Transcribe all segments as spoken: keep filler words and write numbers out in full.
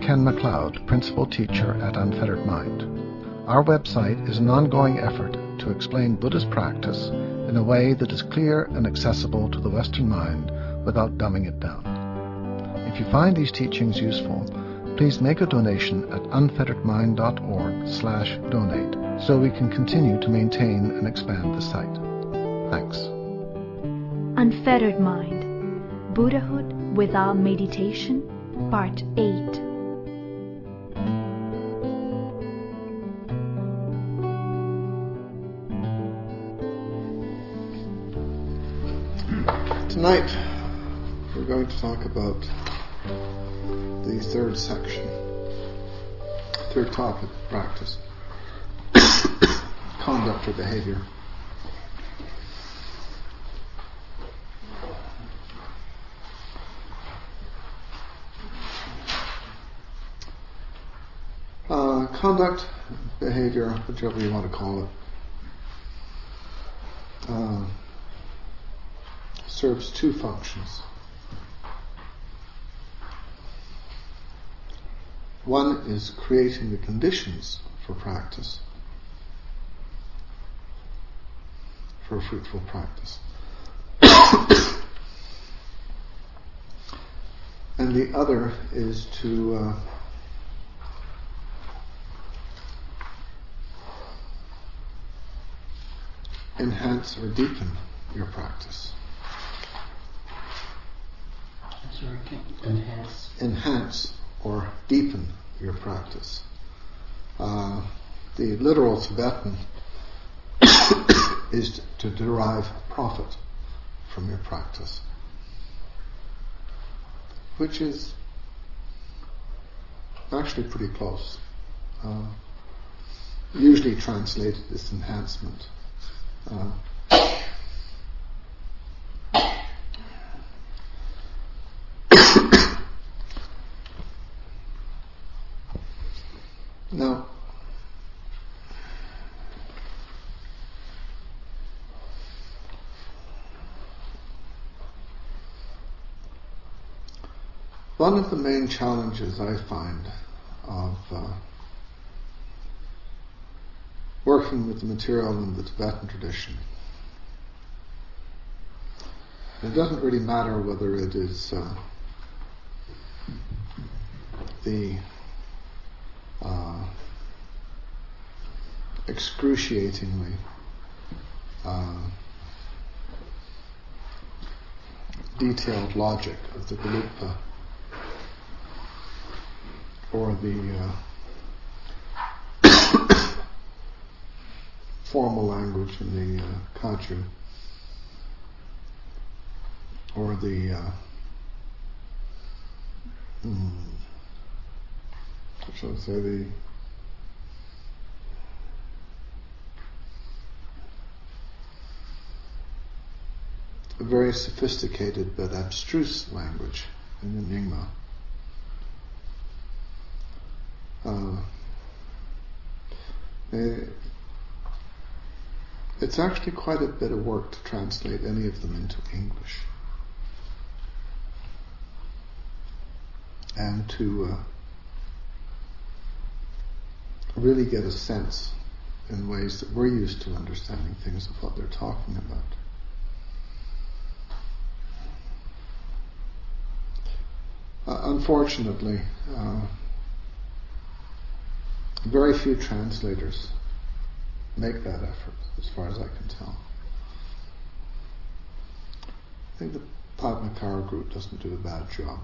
Ken MacLeod, Principal Teacher at Unfettered Mind. Our website is an ongoing effort to explain Buddhist practice in a way that is clear and accessible to the Western mind without dumbing it down. If you find these teachings useful, please make a donation at unfetteredmind.org slash donate so we can continue to maintain and expand the site. Thanks. Unfettered Mind, Buddhahood without Meditation, Part eight. Tonight we're going to talk about the third section, third topic of practice, conduct or behavior. Uh, conduct, behavior, whichever you want to call it, uh, serves two functions. One is creating the conditions for practice, for a fruitful practice. And the other is to uh, enhance or deepen your practice. Sorry, enhance. Enhance or deepen your practice. Uh, the literal Tibetan is to derive profit from your practice, which is actually pretty close. Uh, usually translated as enhancement. Uh, Now, one of the main challenges I find of uh, working with the material in the Tibetan tradition, it doesn't really matter whether it is uh, the Uh, excruciatingly uh, detailed logic of the Gelugpa or the uh, formal language in the uh, Kagyu or the uh, hmm, what shall I say, the a very sophisticated but abstruse language in the Nyingma. Uh, it, it's actually quite a bit of work to translate any of them into English and to uh, really get a sense in ways that we're used to understanding things of what they're talking about. Uh, unfortunately, uh, very few translators make that effort, as far as I can tell. I think the Padmakara group doesn't do a bad job.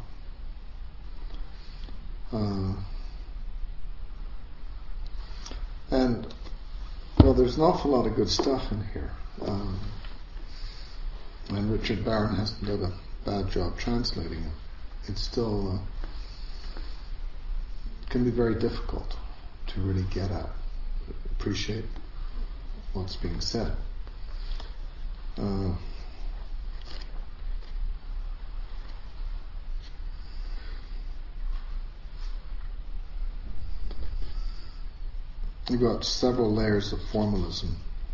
Uh, And, well, there's an awful lot of good stuff in here. Um, and Richard Barron hasn't done a bad job translating it. It's still, uh, can be very difficult to really get at, appreciate what's being said. Uh, You've got several layers of formalism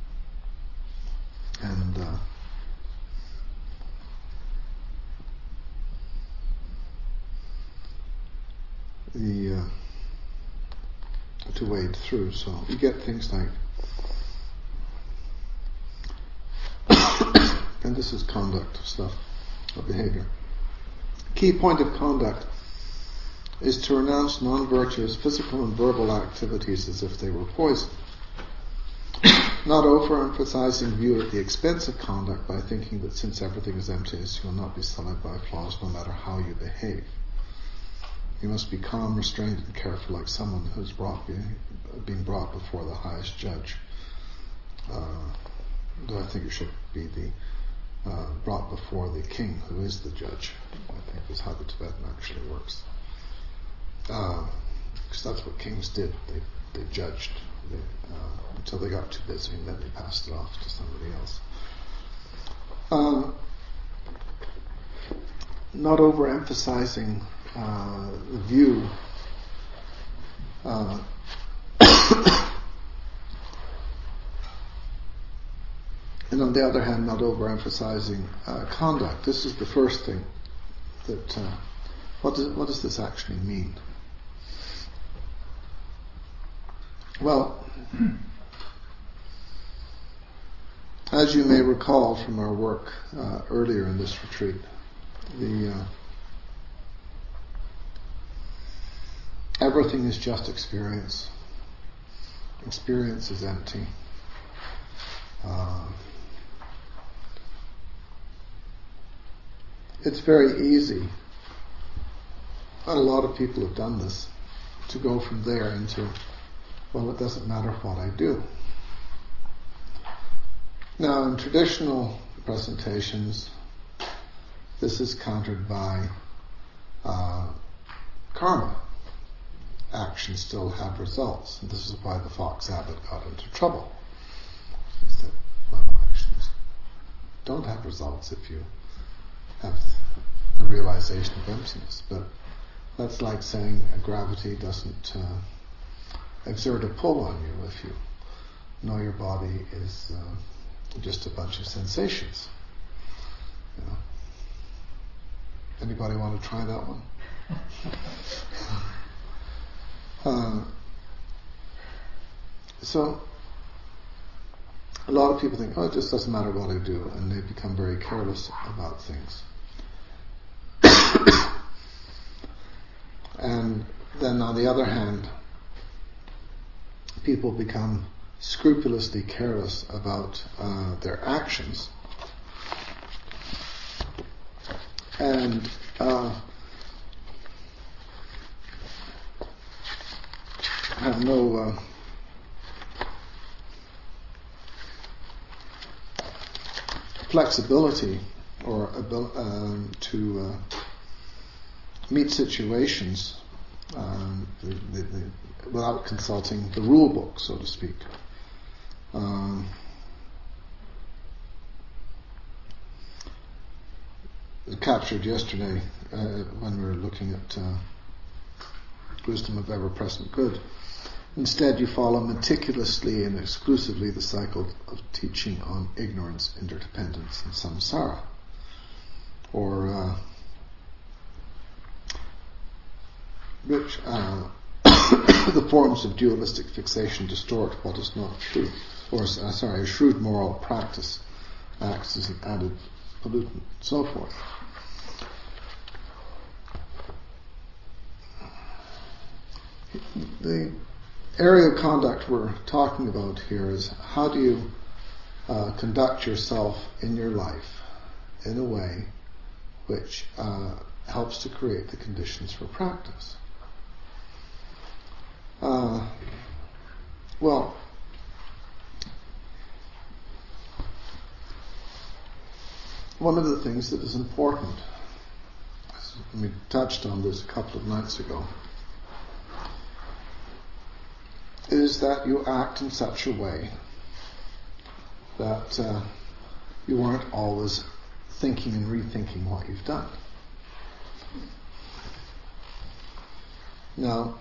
and uh, the uh, to wade through. So you get things like, and this is conduct stuff, or behavior. Key point of conduct is to renounce non-virtuous physical and verbal activities as if they were poison. Not overemphasizing view at the expense of conduct by thinking that since everything is emptiness, you will not be sullied by flaws no matter how you behave. You must be calm, restrained, and careful, like someone who's brought be, being brought before the highest judge. Uh, though I think it should be the uh, brought before the king, who is the judge. I think is how the Tibetan actually works. Because uh, that's what kings did. They they judged they, uh, until they got too busy, and then they passed it off to somebody else. Uh, not overemphasizing uh, the view. Uh, and on the other hand, not overemphasizing uh, conduct. This is the first thing. That uh, what does what does this actually mean? Well, as you may recall from our work uh, earlier in this retreat, the uh, everything is just experience. Experience is empty. Uh, it's very easy, and a lot of people have done this, to go from there into, well, it doesn't matter what I do. Now, in traditional presentations, this is countered by uh, karma. Actions still have results. And this is why the Fox Abbot got into trouble. He said, well, actions don't have results if you have the realization of emptiness. But that's like saying gravity doesn't uh, exert a pull on you if you know your body is uh, just a bunch of sensations. You know. Anybody want to try that one? uh, so a lot of people think, oh, it just doesn't matter what I do, and they become very careless about things. And then on the other hand, people become scrupulously careless about uh, their actions, and uh, have no uh, flexibility or abil- um, to uh, meet situations um, the, the, the, without consulting the rule book, so to speak. Um, captured yesterday uh, when we were looking at uh, wisdom of ever-present good. Instead, you follow meticulously and exclusively the cycle of teaching on ignorance, interdependence, and samsara, or uh, which uh, the forms of dualistic fixation distort what is not true, or uh, sorry, a shrewd moral practice acts as an added pollutant, so forth. The area of conduct we're talking about here is how do you uh, conduct yourself in your life in a way which uh, helps to create the conditions for practice. Uh, well, one of the things that is important, we touched on this a couple of nights ago, is that you act in such a way that uh, you aren't always thinking and rethinking what you've done. Now,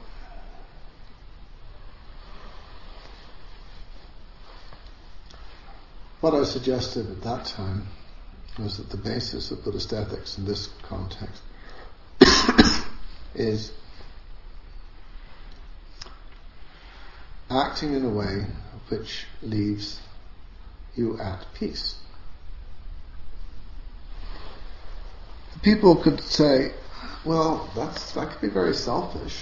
what I suggested at that time was that the basis of Buddhist ethics in this context is acting in a way which leaves you at peace. People could say, well, that's, that could be very selfish.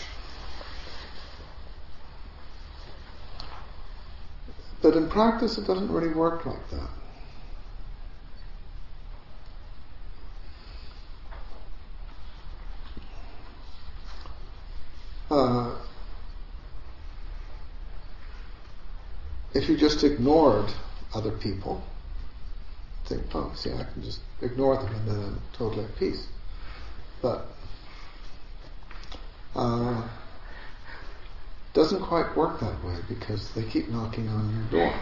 But in practice it doesn't really work like that. Uh, if you just ignored other people, think, oh, see, I can just ignore them and then I'm totally at peace. But uh, doesn't quite work that way because they keep knocking on your door.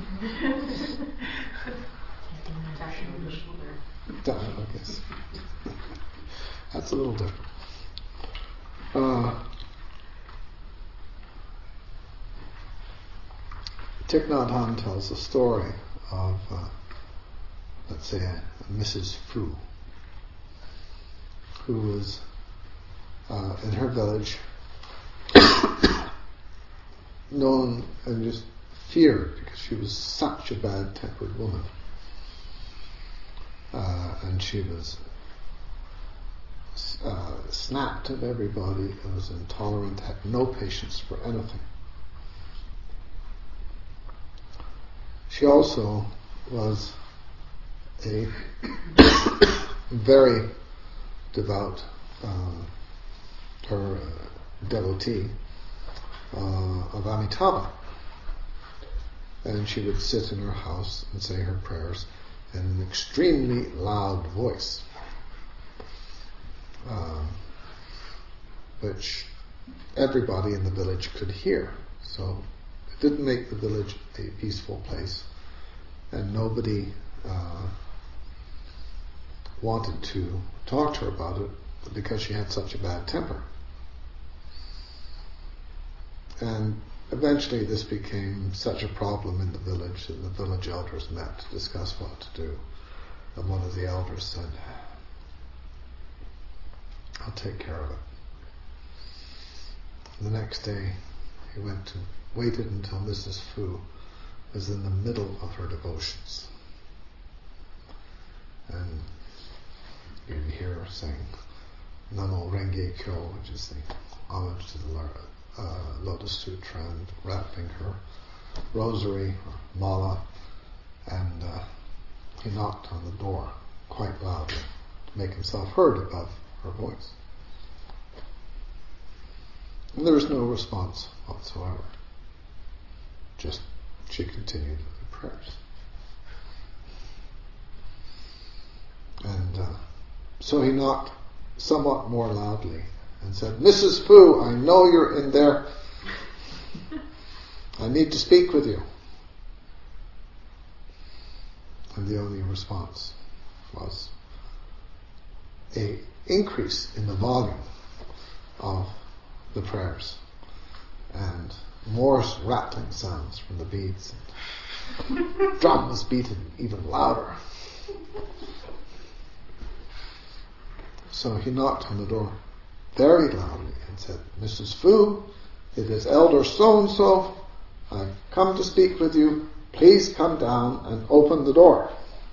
I guess that's a little different. Uh, Thich Nhat Hanh tells a story of, uh, let's say, a, a Missus Fu, who was uh, in her village known and just feared because she was such a bad-tempered woman. Uh, and she was uh, snapped at everybody, was intolerant, had no patience for anything. She also was a very devout uh, her uh, devotee uh, of Amitabha, and she would sit in her house and say her prayers in an extremely loud voice, uh, which everybody in the village could hear. So it didn't make the village a peaceful place, and nobody uh, wanted to talk to her about it because she had such a bad temper. And eventually this became such a problem in the village that the village elders met to discuss what to do. And one of the elders said, I'll take care of it. And the next day he went to waited until Missus Fu was in the middle of her devotions. And you can hear her saying Namo Renge Kyo, which is the homage to the uh, Lotus Sutra, and rattling her rosary or mala, and uh, he knocked on the door quite loudly to make himself heard above her voice. And there was no response whatsoever. Just she continued with the prayers. And uh, so he knocked somewhat more loudly and said, Missus Fu, I know you're in there. I need to speak with you. And the only response was a increase in the volume of the prayers and more rattling sounds from the beads. Drum was beaten even louder. So he knocked on the door very loudly and said, Missus Fu, it is Elder so-and-so. I've come to speak with you. Please come down and open the door.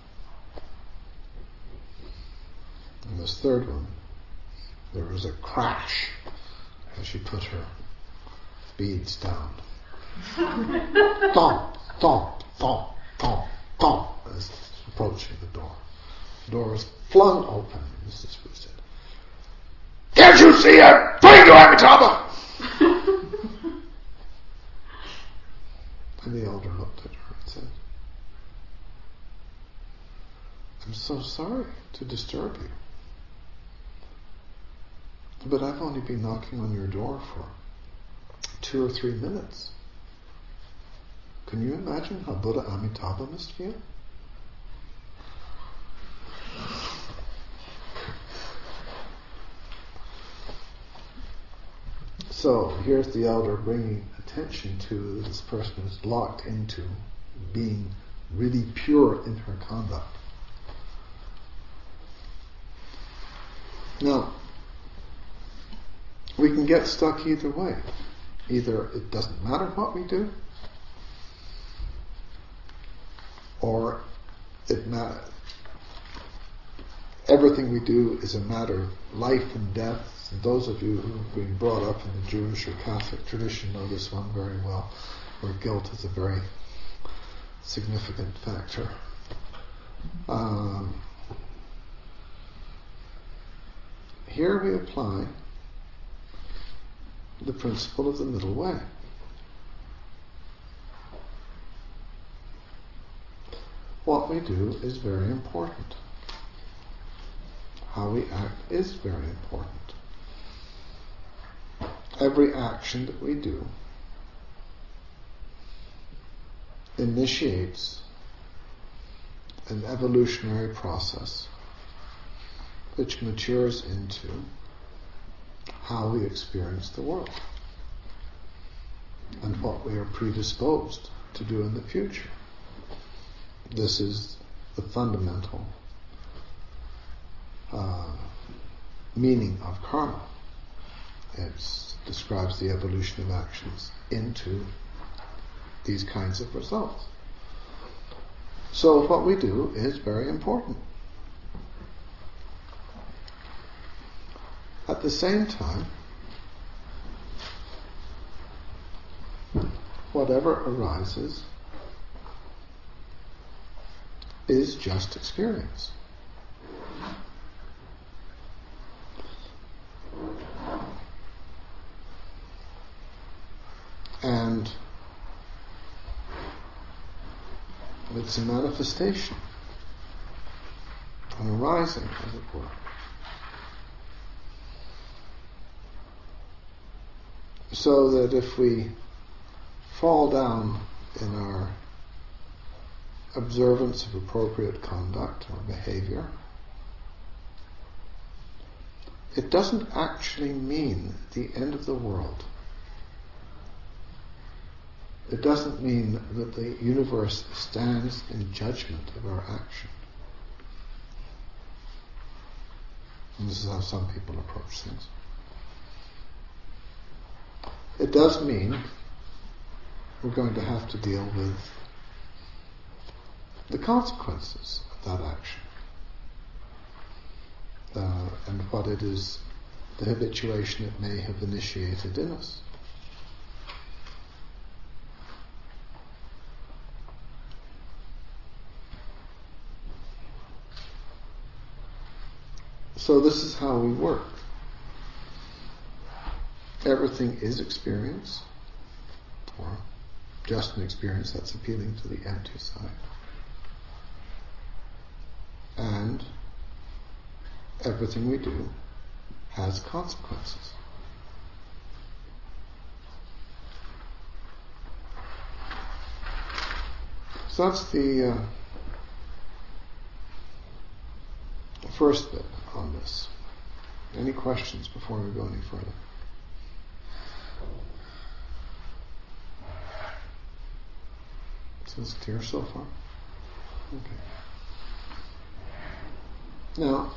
And this third one, there was a crash as she put her beads down. Thump, thump, thump, thump, thump, as approaching the door. The door was flung open. Missus Fu said, Can't you see I'm praying to Amitabha? And the elder looked at her and said, I'm so sorry to disturb you, but I've only been knocking on your door for two or three minutes. Can you imagine how Buddha Amitabha must feel? So here's the elder bringing attention to this person who's locked into being really pure in her conduct. Now, we can get stuck either way. Either it doesn't matter what we do, or it ma- everything we do is a matter of life and death. And those of you who have been brought up in the Jewish or Catholic tradition know this one very well, where guilt is a very significant factor. Um, here we apply the principle of the middle way. What we do is very important. How we act is very important. Every action that we do initiates an evolutionary process which matures into how we experience the world and what we are predisposed to do in the future. This is the fundamental uh, meaning of karma. It describes the evolution of actions into these kinds of results. So what we do is very important. At the same time, whatever arises is just experience. And it's a manifestation, an arising, as it were. So that if we fall down in our observance of appropriate conduct or behavior, it doesn't actually mean the end of the world. It doesn't mean that the universe stands in judgment of our action. And this is how some people approach things. It does mean we're going to have to deal with the consequences of that action. Uh, and what it is, the habituation it may have initiated in us. So this is how we work. Everything is experience, or just an experience that's appealing to the empty side. And everything we do has consequences. So that's the uh, first bit on this. Any questions before we go any further? So it's clear so far? Okay. Now,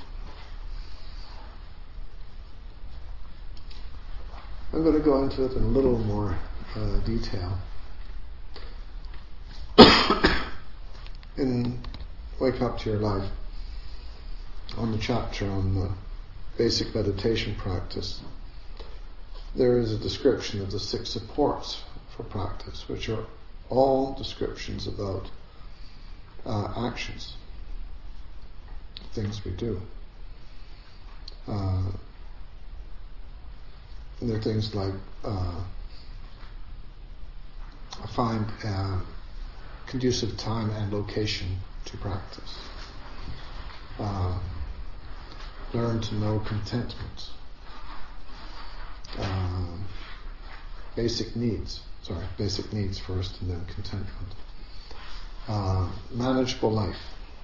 I'm going to go into it in a little more uh, detail. In Wake Up to Your Life, on the chapter on the basic meditation practice, there is a description of the six supports for practice, which are all descriptions about uh, actions, things we do. Uh, there are things like uh, find uh, conducive time and location to practice. Uh, learn to know contentment. Uh, basic needs. Sorry, basic needs first and then contentment. Uh, manageable life.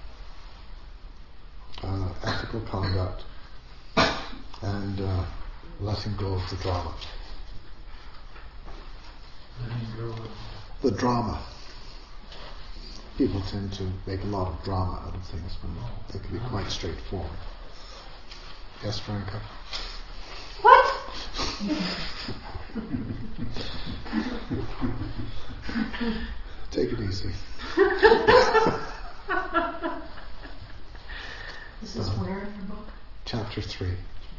Uh, ethical conduct. And uh, letting go of the drama. The drama. People tend to make a lot of drama out of things when they can be quite straightforward. Yes, Franca? What? Take it easy. This is where in the book? Chapter three.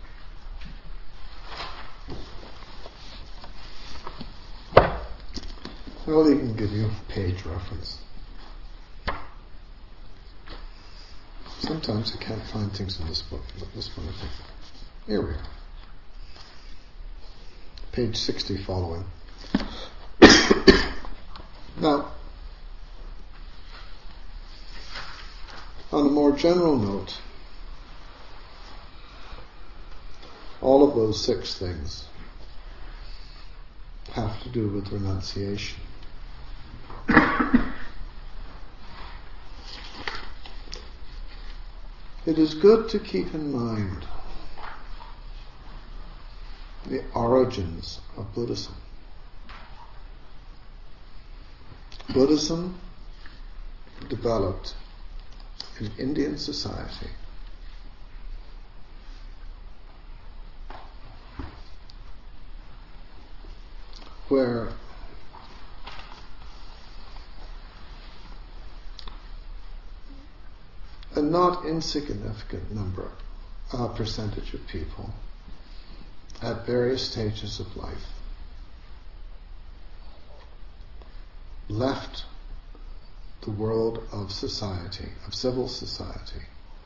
Well, he can give you a page reference. Sometimes I can't find things in this book, but this one I think. Here we are. Page sixty following. Now, on a more general note, all of those six things have to do with renunciation. It is good to keep in mind the origins of Buddhism. Buddhism developed in Indian society where a not insignificant number, a percentage of people at various stages of life left the world of society, of civil society,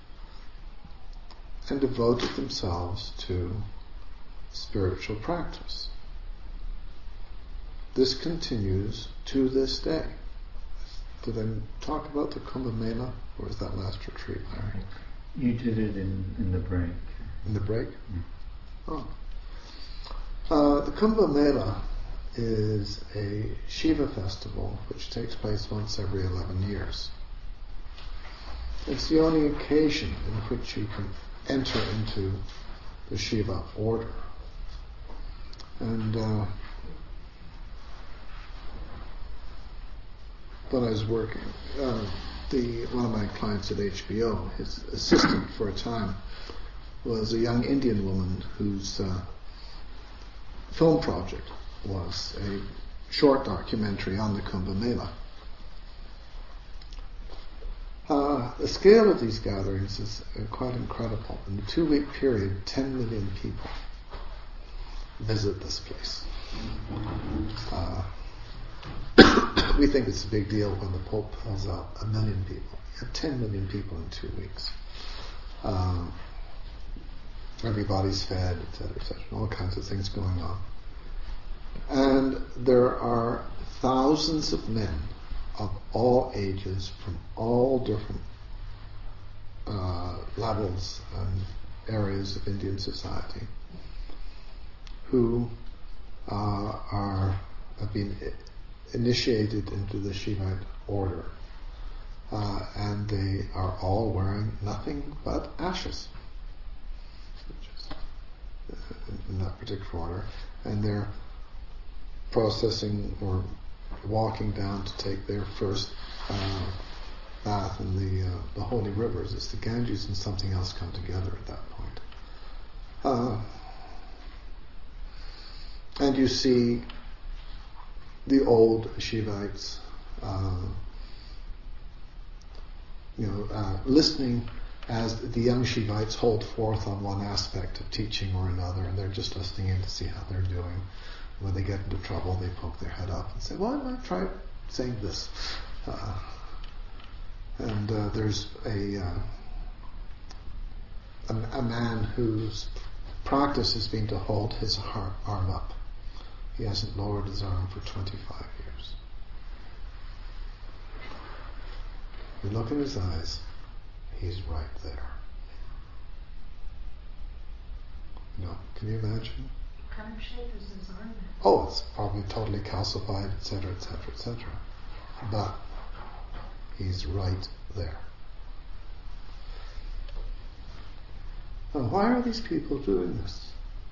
and devoted themselves to spiritual practice. This continues to this day. Did I talk about the Kumbh Mela, or was that last retreat, Larry? You did it in, in the break. In the break? Mm. Oh. Uh, the Kumbh Mela is a Shiva festival which takes place once every eleven years. It's the only occasion in which you can enter into the Shiva order. And uh, when I was working, uh, the one of my clients at H B O, his assistant for a time, was a young Indian woman whose uh, film project was a short documentary on the Kumbh Mela. Uh, the scale of these gatherings is uh, quite incredible. In the two-week period, ten million people visit this place. Uh, we think it's a big deal when the Pope pulls out a million people. You have ten million people in two weeks. Uh, everybody's fed, et cetera, et cetera. All kinds of things going on. And there are thousands of men of all ages, from all different uh, levels and areas of Indian society, who uh, are have been initiated into the Shivite order, uh, and they are all wearing nothing but ashes, which is in that particular order, and they're processing or walking down to take their first uh, bath in the uh, the holy rivers. It's the Ganges and something else come together at that point. Uh, and you see the old Shivites, uh, you know, uh, listening as the young Shivites hold forth on one aspect of teaching or another, and they're just listening in to see how they're doing. When they get into trouble, they poke their head up and say, well, I might try saying this. Uh, and uh, there's a, uh, a a man whose practice has been to hold his arm up. He hasn't lowered his arm for twenty-five years. You look in his eyes, he's right there. You know, can you imagine? What kind of shape is his arm in? Oh, it's probably totally calcified, et cetera, et cetera, et cetera. But he's right there. Now, why are these people doing this?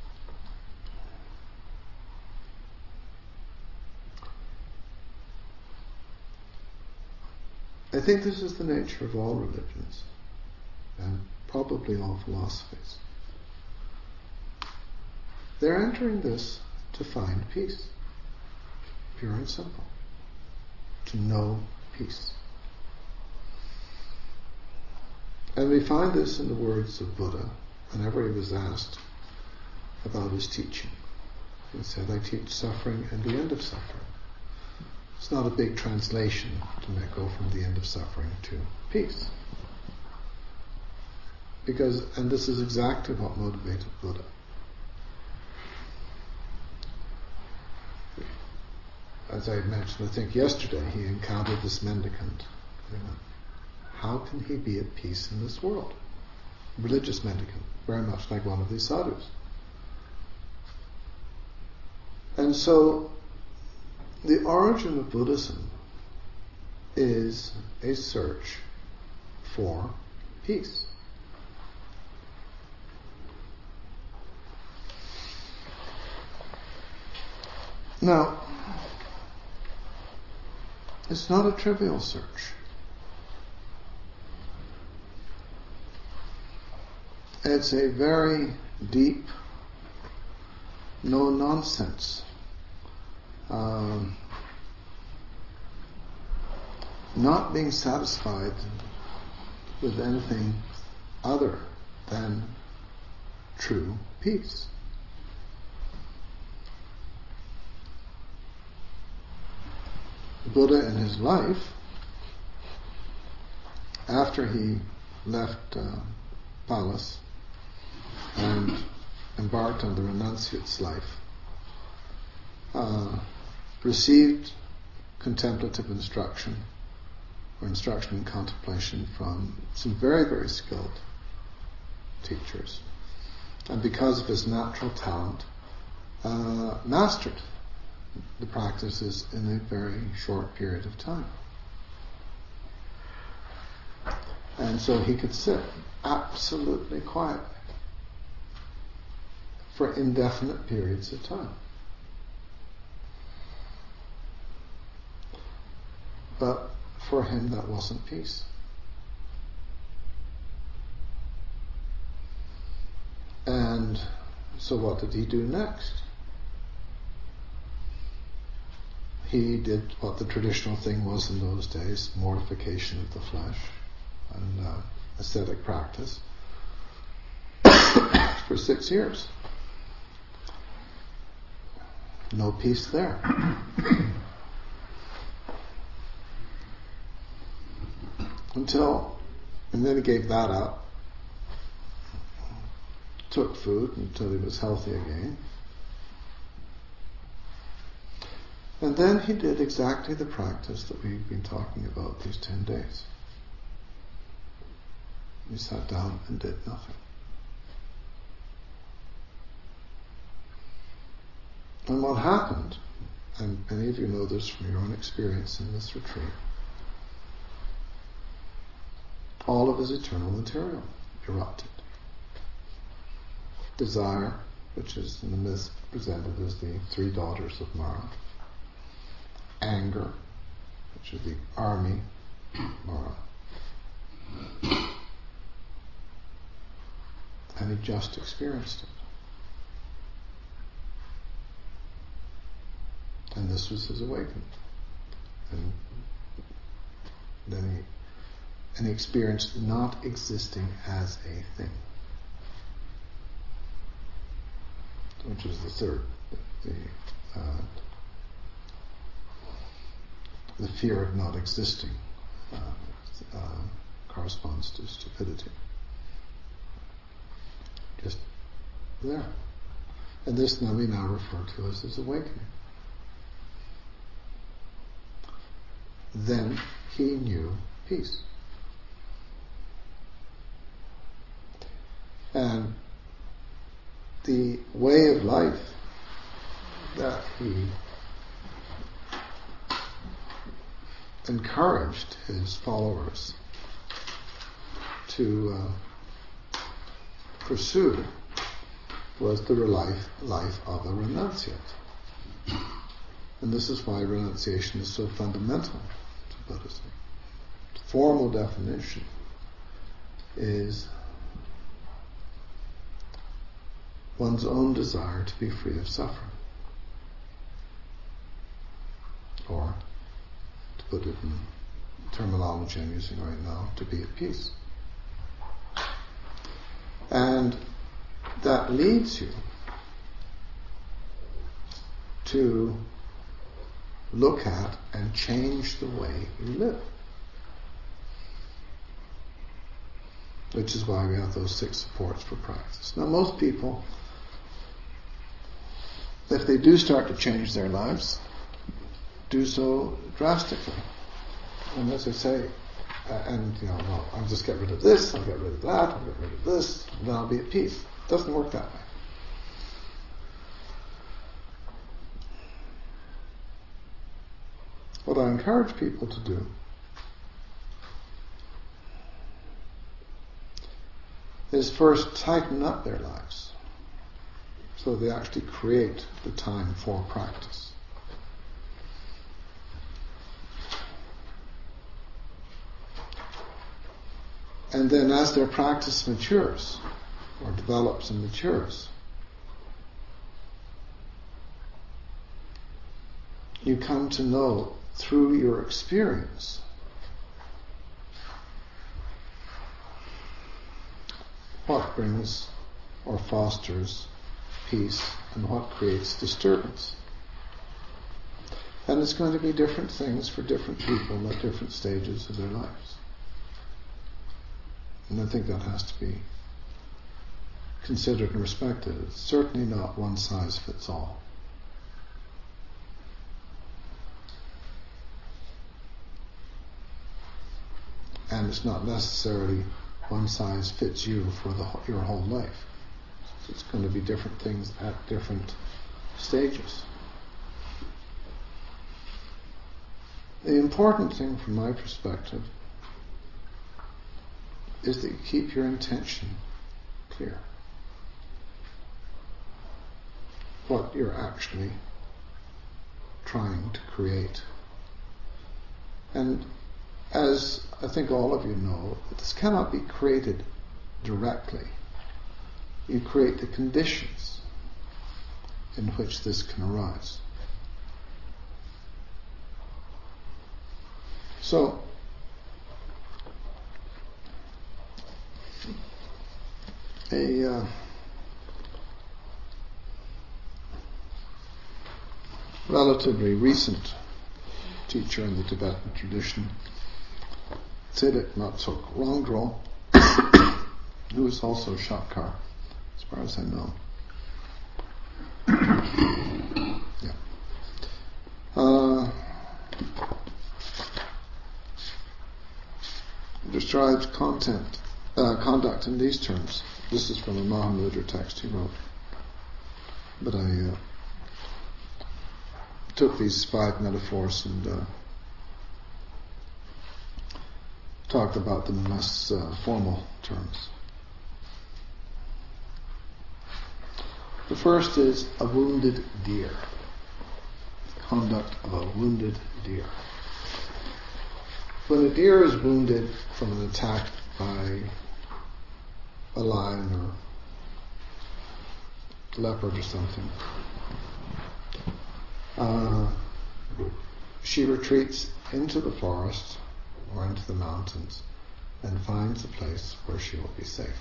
I think this is the nature of all religions, and probably all philosophies. they're entering this to find peace. Pure and simple. To know peace. And we find this in the words of Buddha whenever he was asked about his teaching. He said, I teach suffering and the end of suffering. It's not a big translation to make go from the end of suffering to peace. Because, and this is exactly what motivated Buddha. As I mentioned, I think yesterday, he encountered this mendicant. You know, how can he be at peace in this world? Religious mendicant, very much like one of these sadhus. And so, the origin of Buddhism is a search for peace. Now, it's not a trivial search. It's a very deep, no-nonsense, um, not being satisfied with anything other than true peace. Buddha in his life, after he left uh, palace and embarked on the renunciate's life, uh, received contemplative instruction or instruction in contemplation from some very, very skilled teachers, and because of his natural talent, uh, mastered the practices in a very short period of time. And so he could sit absolutely quietly for indefinite periods of time. But for him that wasn't peace. And so what did he do next? He did what the traditional thing was in those days, mortification of the flesh and uh, ascetic practice for six years. No peace there. Until, and then he gave that up, took food until he was healthy again. And then he did exactly the practice that we've been talking about these ten days. He sat down and did nothing. And what happened, and many of you know this from your own experience in this retreat, all of his eternal material erupted. Desire, which is in the myth presented as the three daughters of Mara. Anger, which is the army, Mara. And he just experienced it. And this was his awakening. And then he, and he experienced not existing as a thing. Which is the third, the, uh, the fear of not existing uh, uh, corresponds to stupidity. Just there. And this now we now refer to as his awakening. Then he knew peace. And the way of life that he encouraged his followers to uh, pursue was the life, life of a renunciate. And this is why renunciation is so fundamental to Buddhism. The formal definition is one's own desire to be free of suffering. Or, to put it in terminology I'm using right now, to be at peace. And that leads you to look at and change the way you live. Which is why we have those six supports for practice. Now most people, if they do start to change their lives, do so drastically. And as I say, uh, and you know, well, I'll just get rid of this, I'll get rid of that, I'll get rid of this, and then I'll be at peace. It doesn't work that way. What I encourage people to do is first tighten up their lives so they actually create the time for practice. And then as their practice matures, or develops and matures, you come to know through your experience what brings or fosters peace and what creates disturbance. And it's going to be different things for different people at different stages of their lives. And I think that has to be considered and respected. It's certainly not one size fits all. And it's not necessarily one size fits you for the, your whole life. It's going to be different things at different stages. The important thing from my perspective is that you keep your intention clear. What you're actually trying to create. And as I think all of you know, this cannot be created directly. You create the conditions in which this can arise. So, a uh, relatively recent teacher in the Tibetan tradition, Tsedik Matsok Rongdro, who is also Shatkar, as far as I know. yeah. Uh, describes content, uh, conduct in these terms. This is from a Mahamudra text he wrote. But I uh, took these five metaphors and uh, talked about them in less uh, formal terms. The first is a wounded deer. Conduct of a wounded deer. When a deer is wounded from an attack by a lion or leopard or something, uh, she retreats into the forest or into the mountains and finds a place where she will be safe.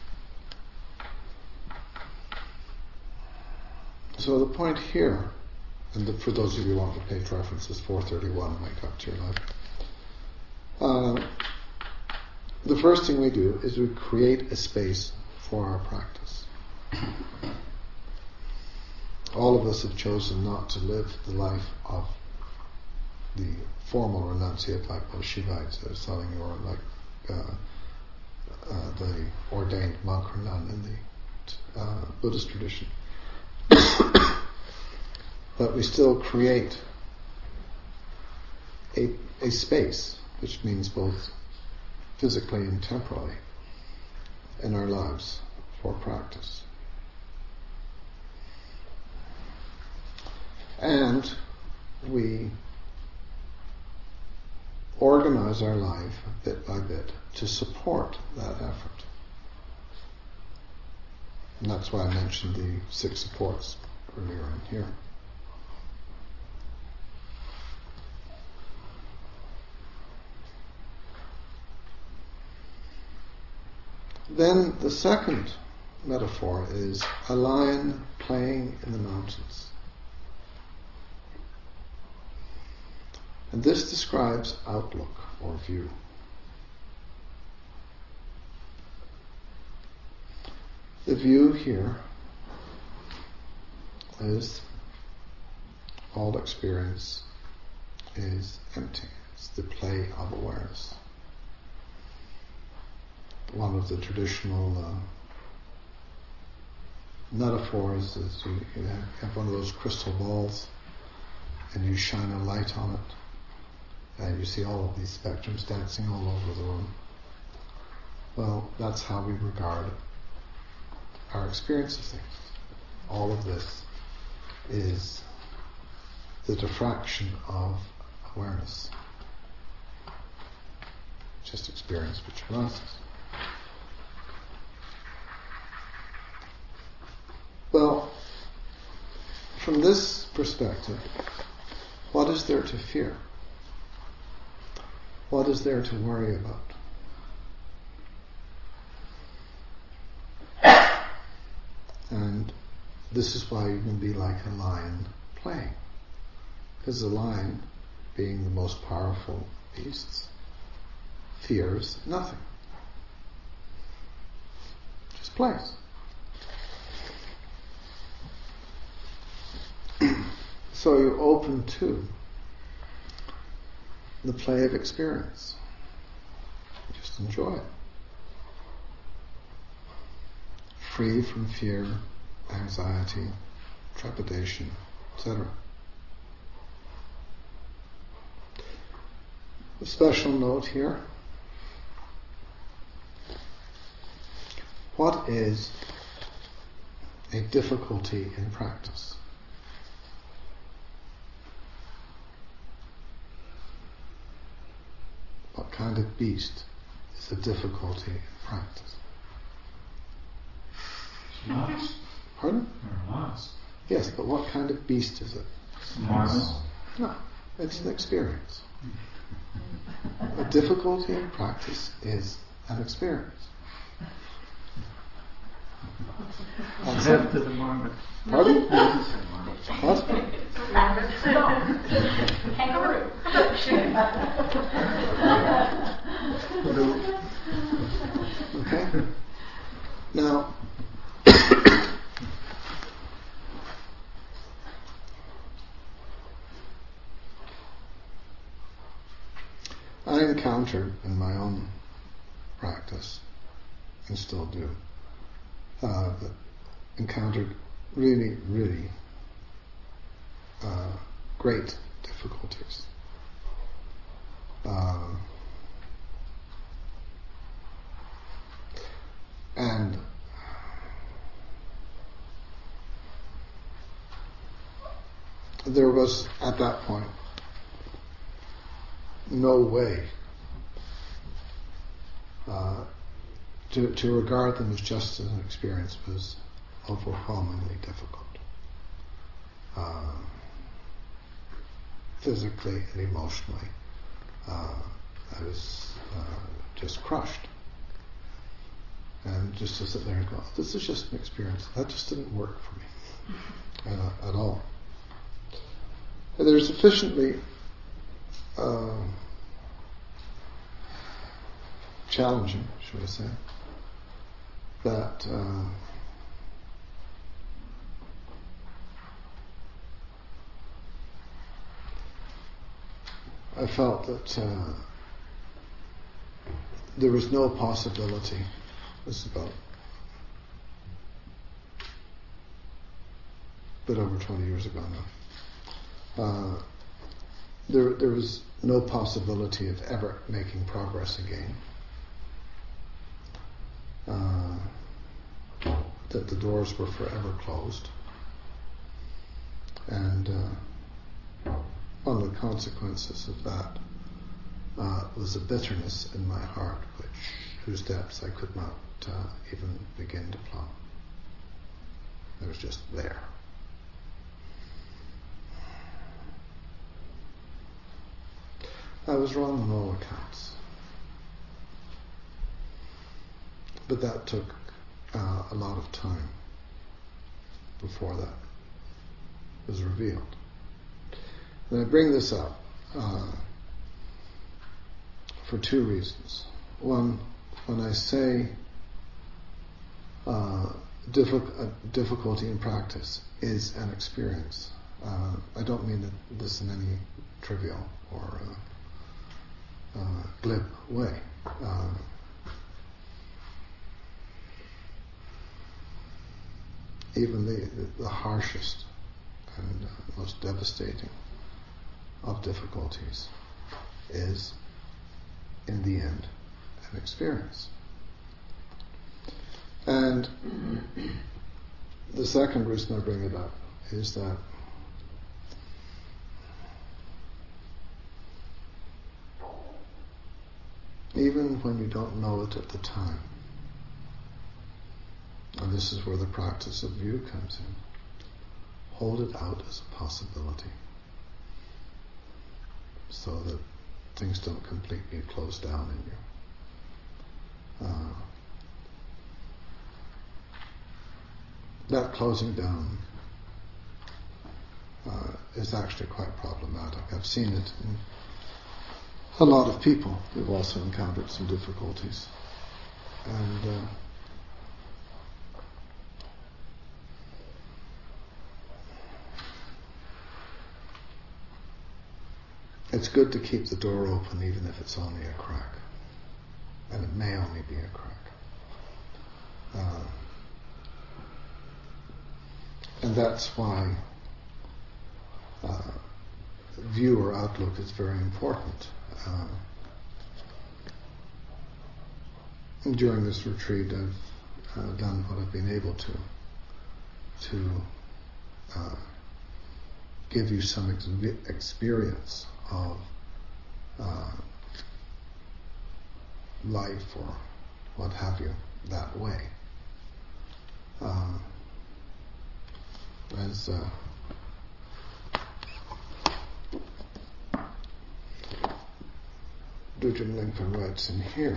So the point here, and the, for those of you who want the page reference, is four thirty-one, Wake Up to Your Life. Uh, the first thing we do is we create a space for our practice. All of us have chosen not to live the life of the formal renunciate like those Shivites that are selling you, or like uh, uh, the ordained monk or nun in the uh, Buddhist tradition. But we still create a, a space, which means both physically and temporally, in our lives for practice. And we organize our life bit by bit to support that effort. And that's why I mentioned the six supports earlier in here. Then the second metaphor is a lion playing in the mountains. And this describes outlook or view. The view here is all experience is empty. It's the play of awareness. One of the traditional uh, metaphors is you, you have one of those crystal balls and you shine a light on it and you see all of these spectrums dancing all over the room. Well, that's how we regard our experience of things. All of this is the diffraction of awareness. Just experience which arises. Well, from this perspective, what is there to fear? What is there to worry about? And this is why you can be like a lion playing. Because the lion, being the most powerful beasts, fears nothing. Just plays. So you're open to the play of experience. Just enjoy it. Free from fear, anxiety, trepidation, et cetera. A special note here. What is a difficulty in practice? What kind of beast is a difficulty in practice? Lost. Pardon? Or lost. Yes, but what kind of beast is it? Marvel. No, it's an experience. A difficulty in practice is an experience. That's Step it. to the marmot. Pardon? Marmot. What? Kangaroo. Okay. Now, I encountered in my own practice, and still do, uh, encountered really, really uh, great difficulties. Uh, and there was, at that point, no way uh, to, to regard them as just an experience was overwhelmingly difficult. Uh, physically and emotionally, uh, I was uh, just crushed. And just to sit there and go, this is just an experience. That just didn't work for me uh, at all. And they're sufficiently uh, challenging, should I say, that uh, I felt that uh, there was no possibility. This is about a bit over twenty years ago now. Uh, there, there was no possibility of ever making progress again. Uh, that the doors were forever closed. And uh, one of the consequences of that uh, was a bitterness in my heart, which whose depths I could not uh, even begin to plumb. It was just there. I was wrong on all accounts. But that took uh, a lot of time before that was revealed. And I bring this up uh, for two reasons. One, when I say uh, diffi- uh, difficulty in practice is an experience, uh, I don't mean that this in any trivial or uh, uh, glib way. Uh, even the, the, the harshest and uh, most devastating of difficulties is, in the end, an experience. And the second reason I bring it up is that even when you don't know it at the time, and this is where the practice of view comes in, hold it out as a possibility so that things don't completely close down in you. Uh, that closing down uh, is actually quite problematic. I've seen it in a lot of people who've also encountered some difficulties. And uh, it's good to keep the door open even if it's only a crack. And it may only be a crack. Uh, and that's why uh, view or outlook is very important. Uh, during this retreat I've uh, done what I've been able to to uh, give you some ex- experience of uh, life or what have you that way. Uh, as uh, Dujum Lingpa writes in here,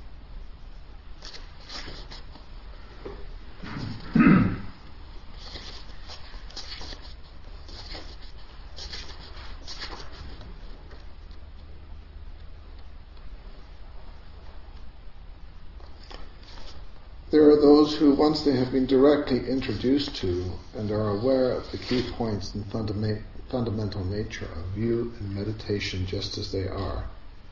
there are those who, once they have been directly introduced to and are aware of the key points and fundament, fundamental nature of view and meditation just as they are,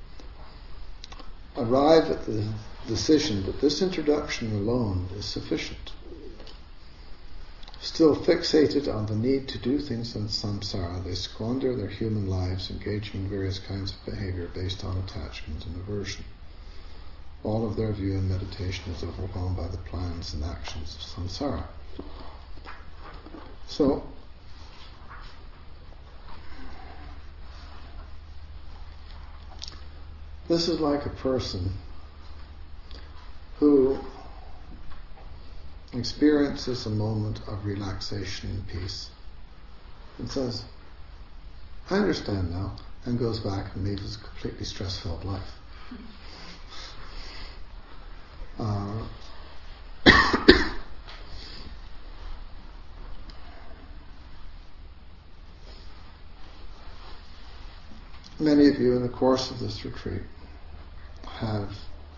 arrive at the decision that this introduction alone is sufficient. Still fixated on the need to do things in samsara, they squander their human lives engaging in various kinds of behavior based on attachment and aversion. All of their view and meditation is overwhelmed by the plans and actions of samsara. So, this is like a person who experiences a moment of relaxation and peace and says, I understand now, and goes back and lives a completely stress-filled life. Uh, many of you in the course of this retreat have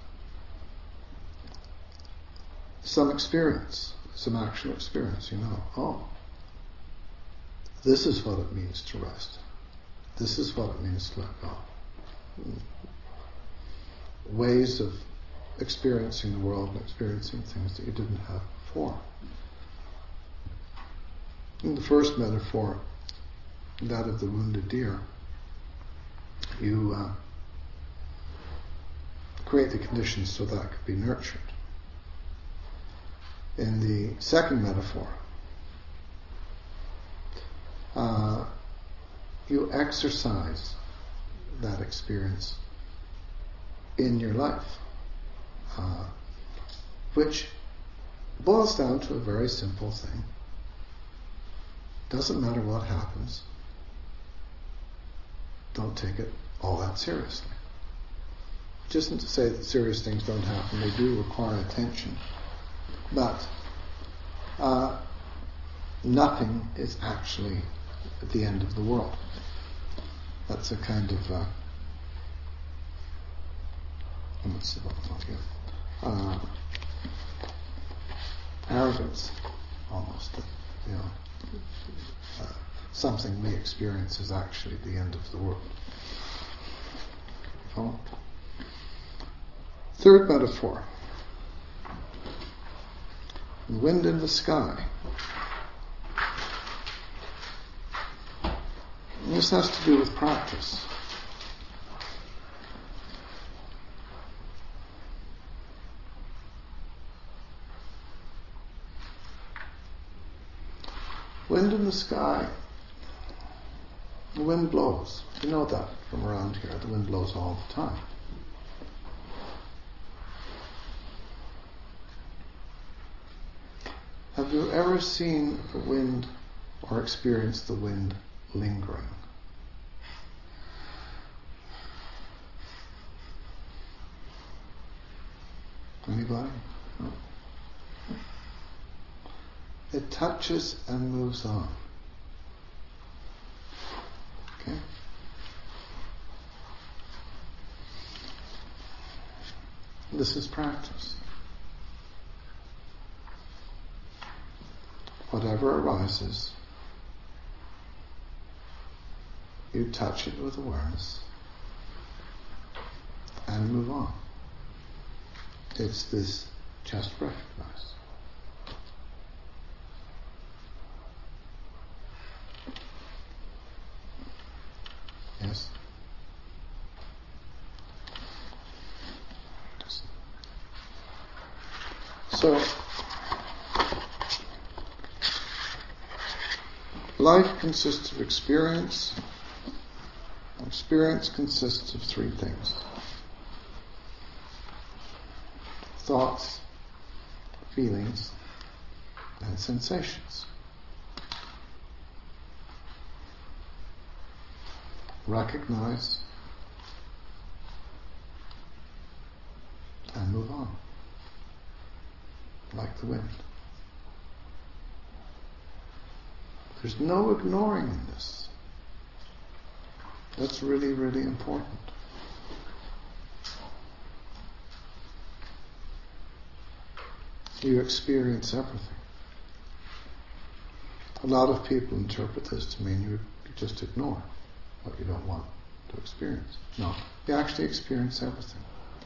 some experience, some actual experience. You know, oh, this is what it means to rest. This is what it means to let go. Ways of experiencing the world and experiencing things that you didn't have before. In the first metaphor, that of the wounded deer, you uh, create the conditions so that could be nurtured. In the second metaphor, uh, you exercise that experience in your life, uh, which boils down to a very simple thing. doesn't matter what happens, don't take it all that seriously. Which isn't to say that serious things don't happen, they do require attention. But uh, nothing is actually at the end of the world. That's a kind of uh, what's the word here? Uh, arrogance, almost. You know, uh, something we experience is actually the end of the world. Follow? Third metaphor: the wind in the sky. And this has to do with practice. Wind in the sky. The wind blows. You know that from around here. The wind blows all the time. Have you ever seen the wind or experienced the wind lingering? Anybody? No. It touches and moves on. Okay? This is practice. Whatever arises, you touch it with awareness and move on. It's this just recognize. Yes? So, life consists of experience. Experience consists of three things: thoughts, feelings, and sensations. Recognize and move on, like the wind. There's no ignoring in this. That's really, really important. You experience everything. A lot of people interpret this to mean you just ignore what you don't want to experience. No, you actually experience everything.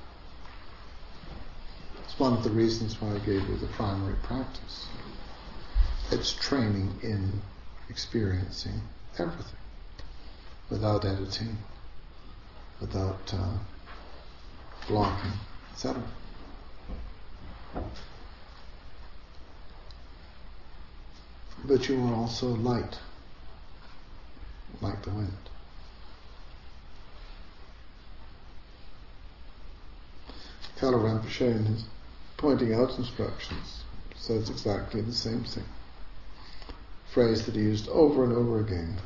It's one of the reasons why I gave you the primary practice. It's training in experiencing everything, without editing, without uh, blocking, et cetera. But you are also light, like the wind. Kalu Rinpoche, in his pointing out instructions, says exactly the same thing. Phrase that he used over and over again.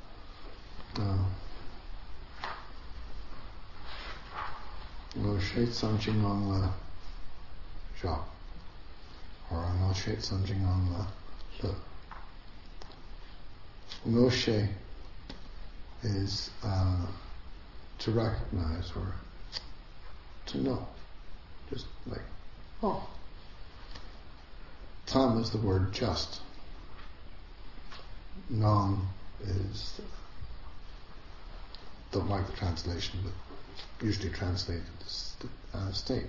No shet samjing on la sha, or no shet samjing on la le. No she is uh, to recognize or to know. Just like, oh. Tam is the word just. Nam is, don't like the translation, but usually translated as uh, state.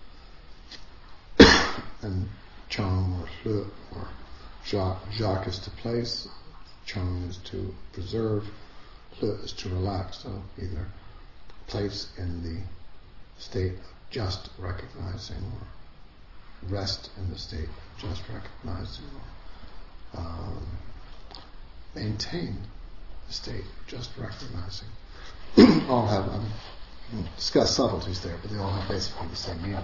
And chang or hle or jacques, jacques is to place, chang is to preserve, hle is to relax. So either place in the state of just recognizing, or rest in the state of just recognizing, or um, maintain the state of just recognizing. All have, I mean, discuss subtleties there, but they all have basically the same meaning.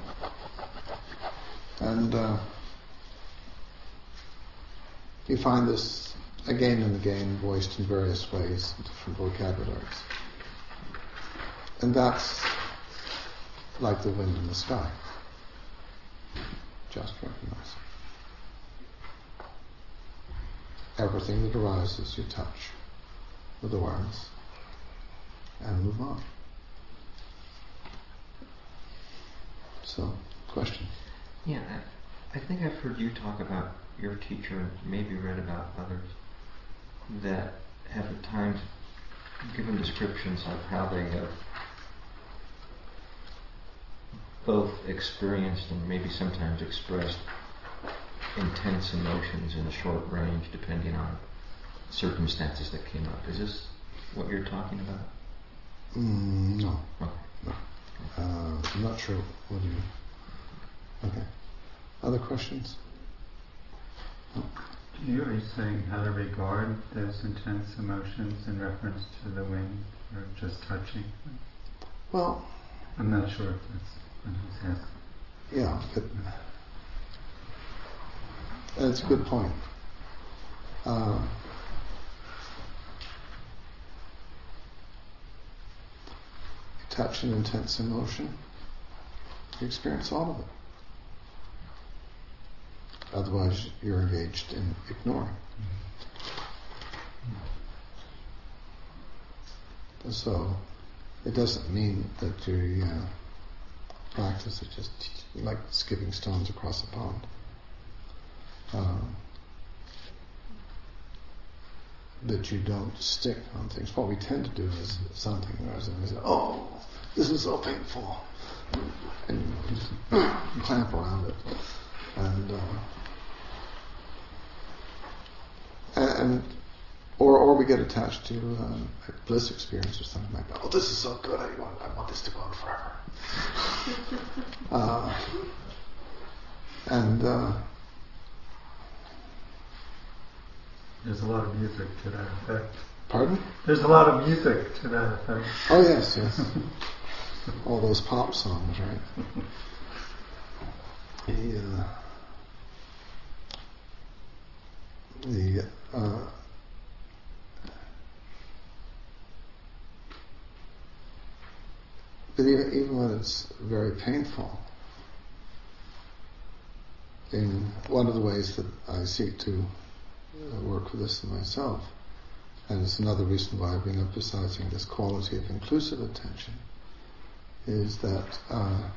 And uh, you find this again and again voiced in various ways, in different vocabularies. And that's like the wind in the sky. Just recognize it. Everything that arises you touch with awareness and move on. So, question? Yeah, I, I think I've heard you talk about your teacher, and maybe read about others, that have at times given descriptions of how they have both experienced and maybe sometimes expressed intense emotions in a short range depending on circumstances that came up. Is this what you're talking about? Mm, no. Okay. No. Uh, I'm not sure. What do you... Okay. Other questions? No. You were saying how to regard those intense emotions in reference to the wind or just touching. Well, I'm not sure if that's what he's asking. yeah, but that's a good point. Uh, you touch an intense emotion, you experience all of it. Otherwise, you're engaged in ignoring. Mm-hmm. So, it doesn't mean that you uh, practice it just like skipping stones across a pond. Uh, that you don't stick on things. What we tend to do is something where we say, "Oh, this is so painful," and you just clamp around it. And, uh, and or or we get attached to uh, a bliss experience or something like that. Oh, this is so good! I want I want this to go on forever. uh, and uh, there's a lot of music to that effect. Pardon? There's a lot of music to that effect. Oh yes, yes. All those pop songs, right? The uh, the uh, but even, even when it's very painful, in one of the ways that I seek to uh, work with this in myself, and it's another reason why I've been emphasizing this quality of inclusive attention, is that uh,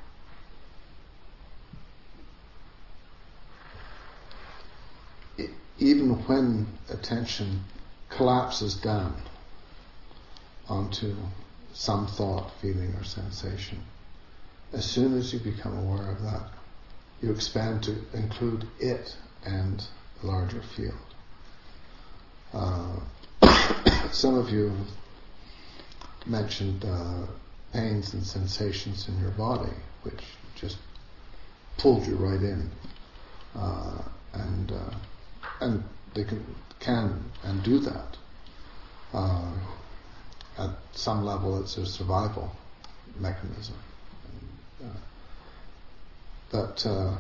it, even when attention collapses down onto some thought, feeling or sensation, as soon as you become aware of that, you expand to include it and the larger field. Uh, some of you have mentioned uh, pains and sensations in your body, which just pulled you right in, uh, and uh, and they can can and do that. Uh, at some level, it's a survival mechanism. And, uh, but uh,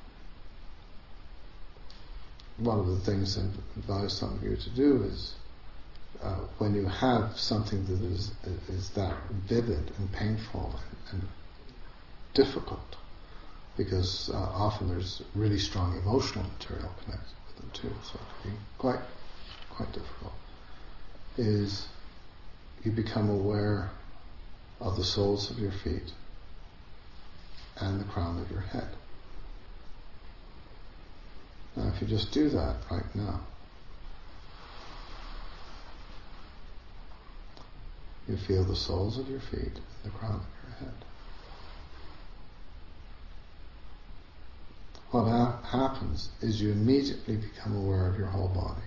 one of the things I advise some of you to do is, uh, when you have something that is is that vivid and painful and, and difficult, because uh, often there's really strong emotional material connected with them too, so it can be quite quite difficult, is you become aware of the soles of your feet and the crown of your head. Now, if you just do that right now, you feel the soles of your feet and the crown of your head. What ha- happens is you immediately become aware of your whole body.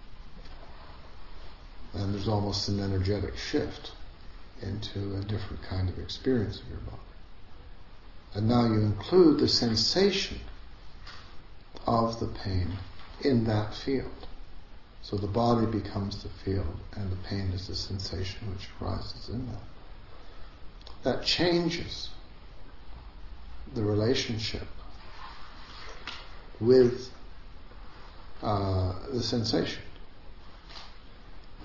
And there's almost an energetic shift into a different kind of experience of your body. And now you include the sensation of the pain in that field. So the body becomes the field and the pain is the sensation which arises in that. That changes the relationship with uh, the sensation.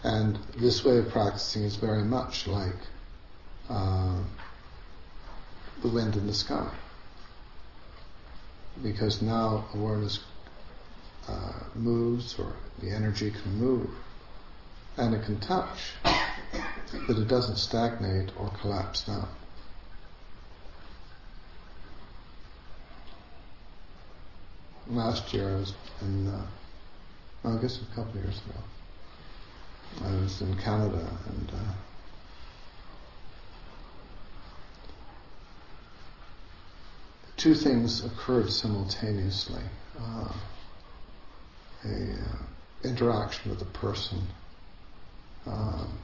And this way of practicing is very much like uh, the wind in the sky. Because now awareness uh, moves, or the energy can move, and it can touch, but it doesn't stagnate or collapse down. Last year I was in, uh, well, I guess a couple of years ago, I was in Canada, and uh, two things occurred simultaneously. Uh, a uh, interaction with a person, um,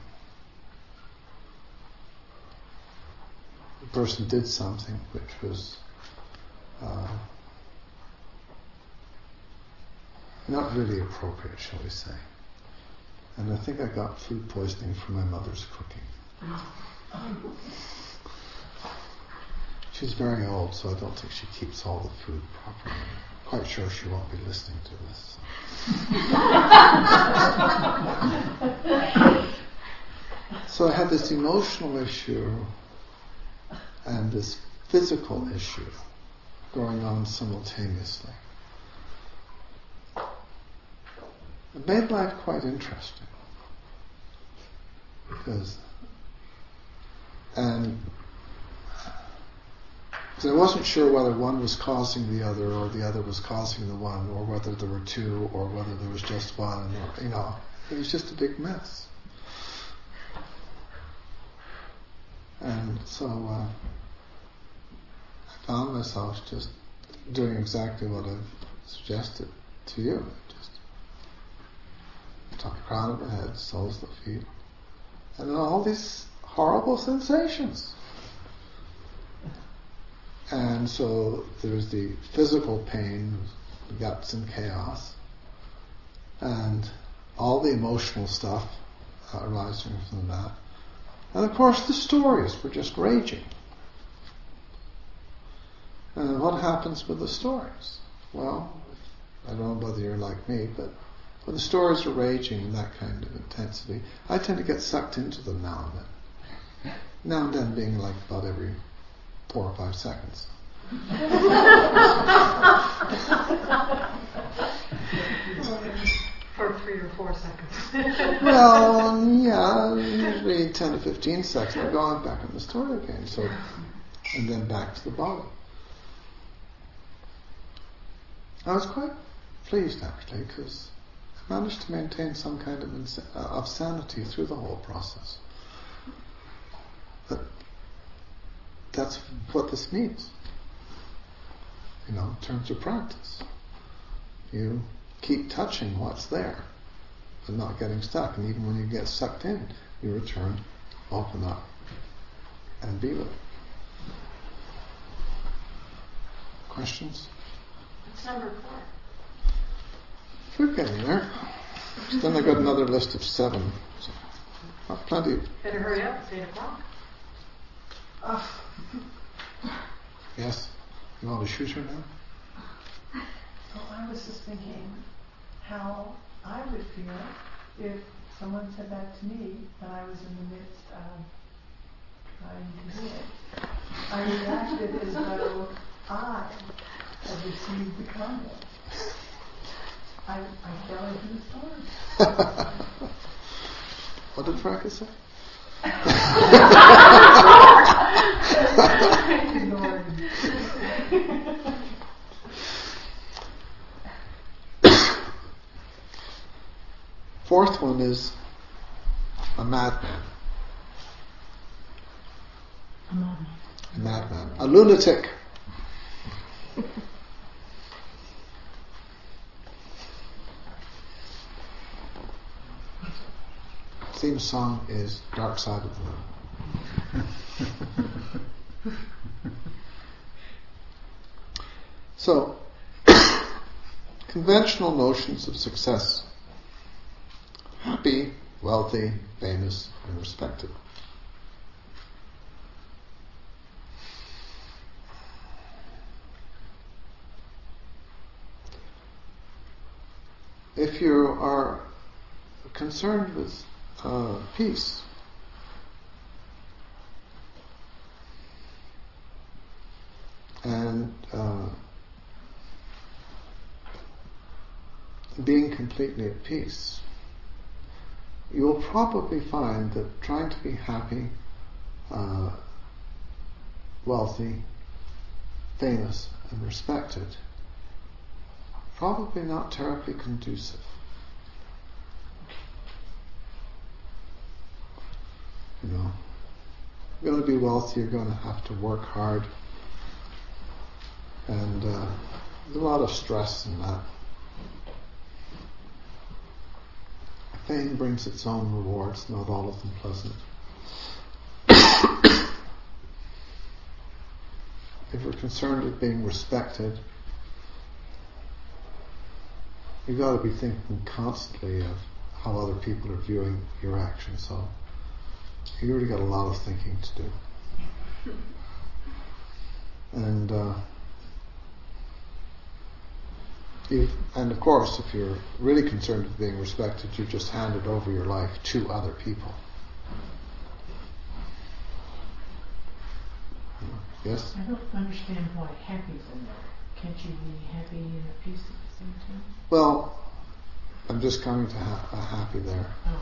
the person did something which was uh, not really appropriate, shall we say. And I think I got food poisoning from my mother's cooking. She's very old, so I don't think she keeps all the food properly. I'm quite sure she won't be listening to this. So I had this emotional issue and this physical issue going on simultaneously. It made life quite interesting. Because, and because I wasn't sure whether one was causing the other, or the other was causing the one, or whether there were two, or whether there was just one, or, you know, it was just a big mess. And so uh, I found myself just doing exactly what I've suggested to you. Just top the crown of the head, soles of the feet, and then all these horrible sensations. And so there's the physical pain, the guts and chaos, and all the emotional stuff uh, arising from that. And of course the stories were just raging. And what happens with the stories? Well, I don't know whether you're like me, but when the stories are raging in that kind of intensity, I tend to get sucked into them now and then. Now and then being like about every four or five seconds. For three or four seconds. Well, yeah, usually ten to fifteen seconds. I'm going back on the story again. So, and then back to the body. I was quite pleased actually, because I managed to maintain some kind of, ins- uh, of sanity through the whole process. But that's what this means, you know, in terms of practice. You keep touching what's there, but not getting stuck. And even when you get sucked in, you return, open up, and be with it. Questions? It's number four. We're getting there. Then I got another list of seven. So, well, plenty. Better hurry up, it's eight o'clock. Oh. Yes? You want to shoot her now? Well, I was just thinking how I would feel if someone said that to me when I was in the midst of trying to do it. I reacted as though I had received the comment. I, I fell into the storm. What did Franca say? Fourth one is a madman. A madman. A madman. A lunatic. Theme song is Dark Side of the Moon. So, conventional notions of success: happy, wealthy, famous, and respected. If you are concerned with uh, peace. And uh, being completely at peace, you will probably find that trying to be happy, uh, wealthy, famous, and respected, probably not terribly conducive. You know, you're going to be wealthy, you're going to have to work hard, and uh, there's a lot of stress in that. Fame brings its own rewards, not all of them pleasant. If you're concerned with being respected, you've got to be thinking constantly of how other people are viewing your actions. So you really got a lot of thinking to do. And uh, You've, and of course, if you're really concerned with being respected, you've just handed over your life to other people. Yes? I don't understand why happy's in there. Can't you be happy and at peace at the same time? Well, I'm just coming to ha- uh, happy there. Oh.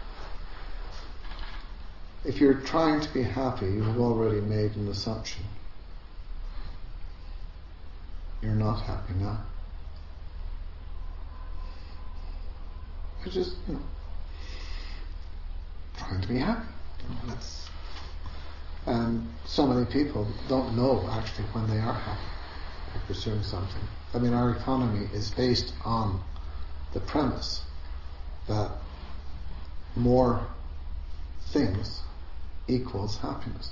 If you're trying to be happy, you've already made an assumption. You're not happy now. You're just, you know, trying to be happy. You know, that's, and so many people don't know actually when they are happy. They're pursuing something. I mean, our economy is based on the premise that more things equals happiness.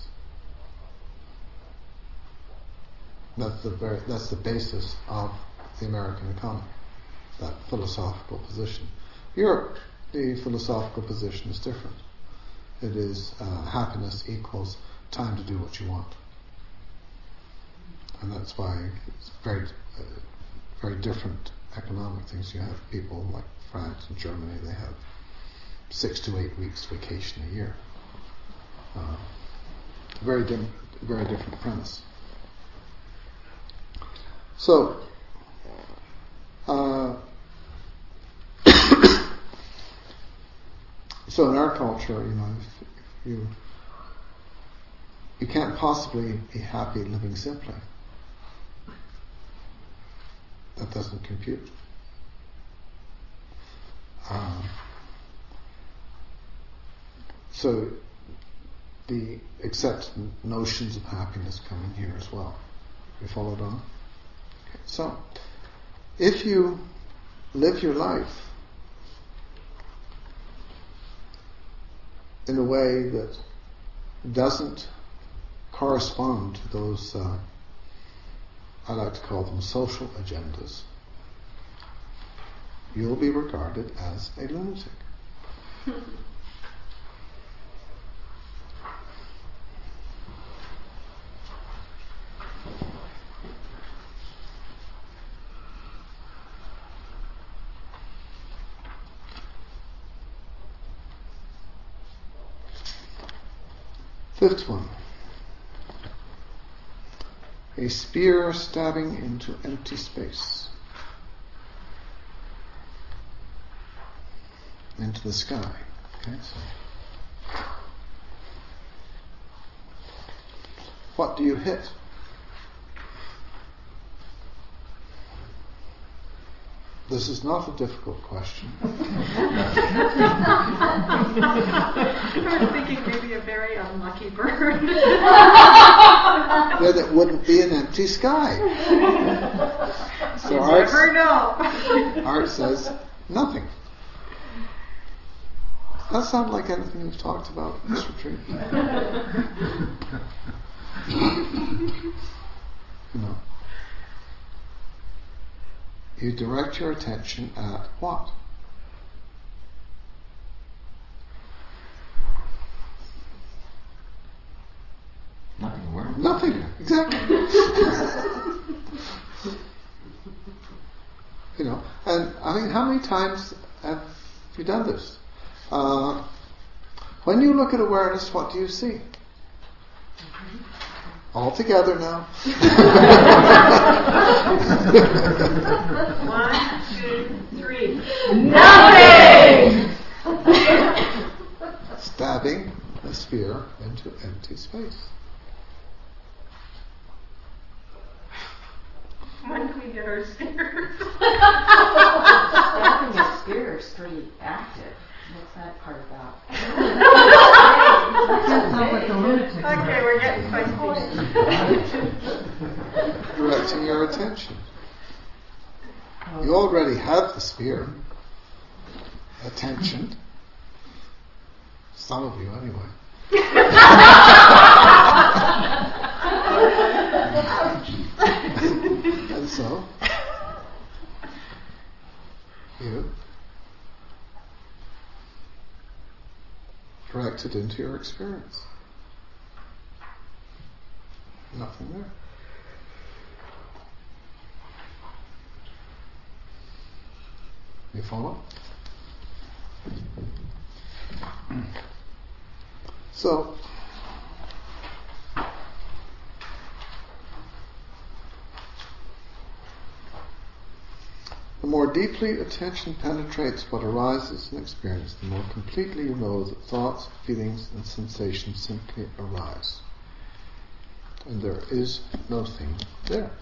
That's the very, that's the basis of the American economy, that philosophical position. Europe, the philosophical position is different. It is uh, happiness equals time to do what you want, and that's why it's very, uh, very different economic things. You have people like France and Germany; they have six to eight weeks vacation a year. Uh, very dim- very different premise. So. Uh, So in our culture, you know, if, if you you can't possibly be happy living simply. That doesn't compute. Um, so the accepted notions of happiness come in here as well. You followed on? Okay. So if you live your life in a way that doesn't correspond to those, uh, I like to call them social agendas, you'll be regarded as a lunatic. Fifth one. A spear stabbing into empty space. Into the sky. Okay, so what do you hit? This is not a difficult question. I was thinking maybe a very unlucky bird. Yeah, that wouldn't be an empty sky. So You Art, never know. Art says nothing. Does that sound like anything we've talked about in this retreat? No. You direct your attention at what? Nothing. Where? Nothing. Exactly. You know, and I mean, how many times have you done this? Uh, When you look at awareness, what do you see? All together now. One, two, three. Nothing! Stabbing a sphere into empty space. When do we get our spears? Stabbing a spear is pretty active. What's that part about? Okay, we're getting spicy. Directing your attention. You already have the sphere. Attention. Some of you, anyway. And so, you direct it into your experience. Nothing there. You follow? So, the more deeply attention penetrates what arises in experience, the more completely you know that thoughts, feelings, and sensations simply arise. And there is no thing there.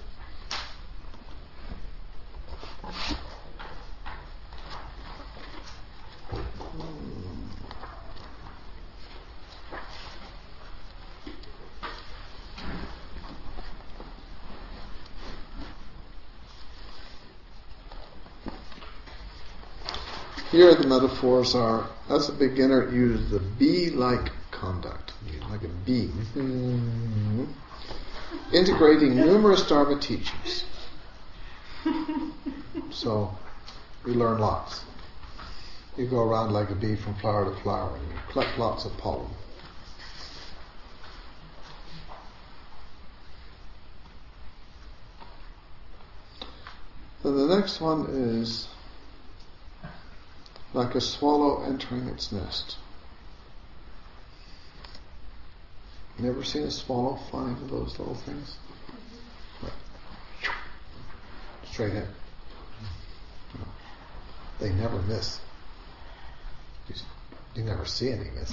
Here the metaphors are, as a beginner, use the bee-like conduct, like a bee, mm-hmm. integrating numerous Dharma teachings. So, we learn lots. You go around like a bee from flower to flower and you collect lots of pollen. Then the next one is like a swallow entering its nest. You ever seen a swallow fly into those little things? Right. Straight in. They never miss. You, you never see any miss.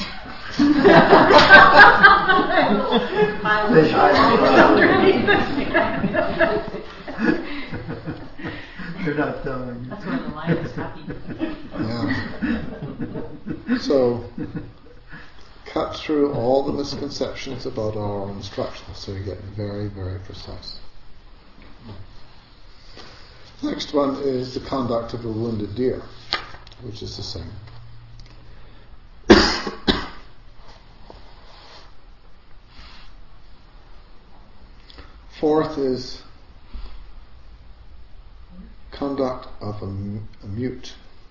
They're not telling you. That's why the lion is happy. Yeah. So, cut through all the misconceptions about our instructions so you get very, very precise. Next one is the conduct of a wounded deer, which is the same. Fourth is conduct of a, a mute.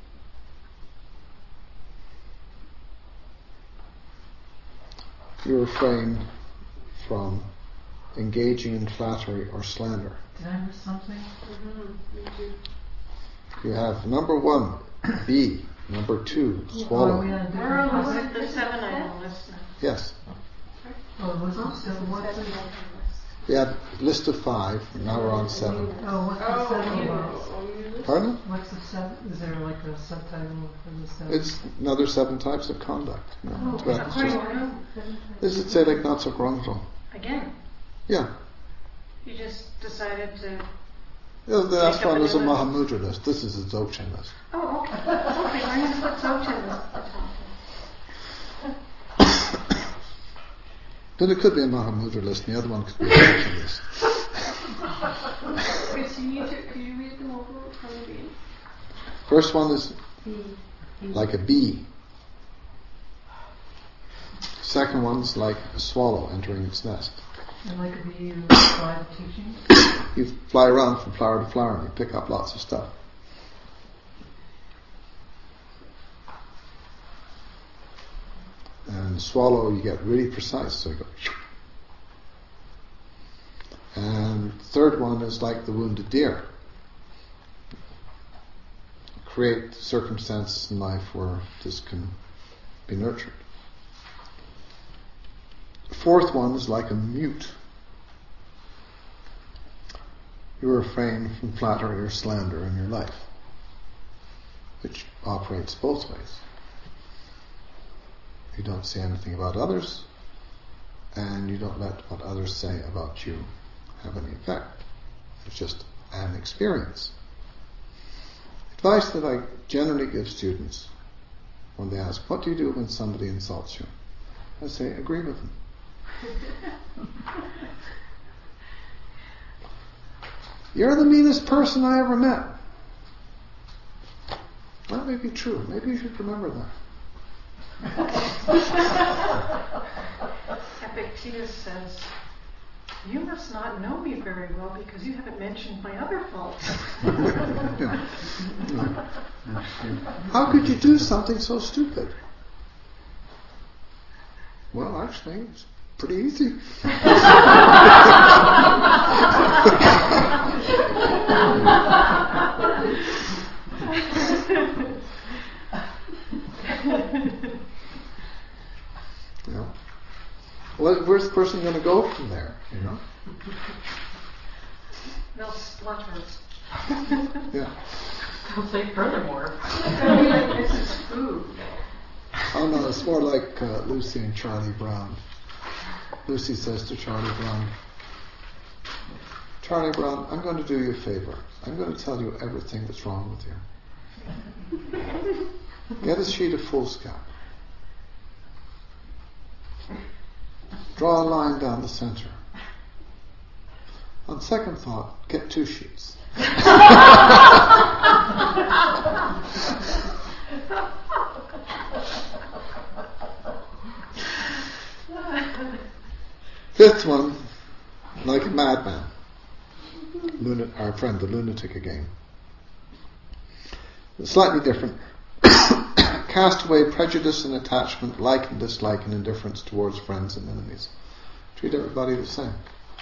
You refrain from engaging in flattery or slander. Did I miss something? Mm-hmm. Me too. You have number one, B. Number two, swallow. Oh, yeah, We're on the, the seven item list now. Yes. Oh, what's the seven? What's Seven the item list. We had a list of five, and now we're on seven. Oh, what's the Oh, seven you, about? oh, you list? Pardon? What's the seven? Is there like a subtitle for the seven? It's another seven types of conduct. No, Oh, it's about- According to who? This is like not so gruntal. Again, Yeah. you just decided to. Yeah, the last Make up one a is a new list. Mahamudra list. This is a Dzogchen list. Oh, okay. Okay, I'm going to put Dzogchen list at the top. But it could be a Mahamudra list, and the other one could be a Dzogchen list. Wait, so you need to, could you read them over from the beginning? First one is like a bee. Second one's like a swallow entering its nest. And like a bee, you apply the teachings? You fly around from flower to flower and you pick up lots of stuff. And swallow, you get really precise, so you go. And third one is like the wounded deer. Create circumstances in life where this can be nurtured. The fourth one is like a mute. You refrain from flattery or slander in your life, which operates both ways. You don't say anything about others, and you don't let what others say about you have any effect. It's just an experience. Advice that I generally give students when they ask, what do you do when somebody insults you? I say, agree with them. You're the meanest person I ever met. That may be true. Maybe you should remember that. Epictetus says, you must not know me very well because you haven't mentioned my other faults. Yeah. Yeah. How could you do something so stupid? Well, actually, it's pretty easy. You know? Well, where's the person going to go from there? You know? They'll splutter. Yeah. I'll say furthermore. This is food. Oh no, it's more like uh, Lucy and Charlie Brown. Lucy says to Charlie Brown, Charlie Brown, I'm going to do you a favor. I'm going to tell you everything that's wrong with you. Get a sheet of foolscap. Draw a line down the center. On second thought, get two sheets. Fifth one, like a madman. Luna, our friend, the lunatic again. Slightly different. Cast away prejudice and attachment, like and dislike and indifference towards friends and enemies. Treat everybody the same.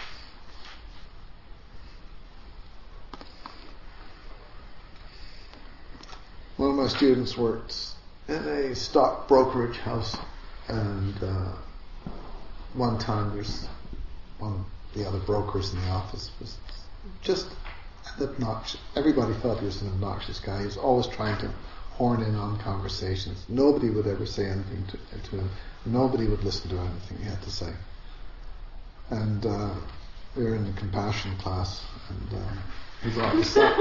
One of my students worked in a stock brokerage house, and uh, one time there's one of the other brokers in the office was just an obnoxious. Everybody thought he was an obnoxious guy. He was always trying to horn in on conversations. Nobody would ever say anything to, to him. Nobody would listen to anything he had to say. And uh, we were in the compassion class, and uh, he brought this up.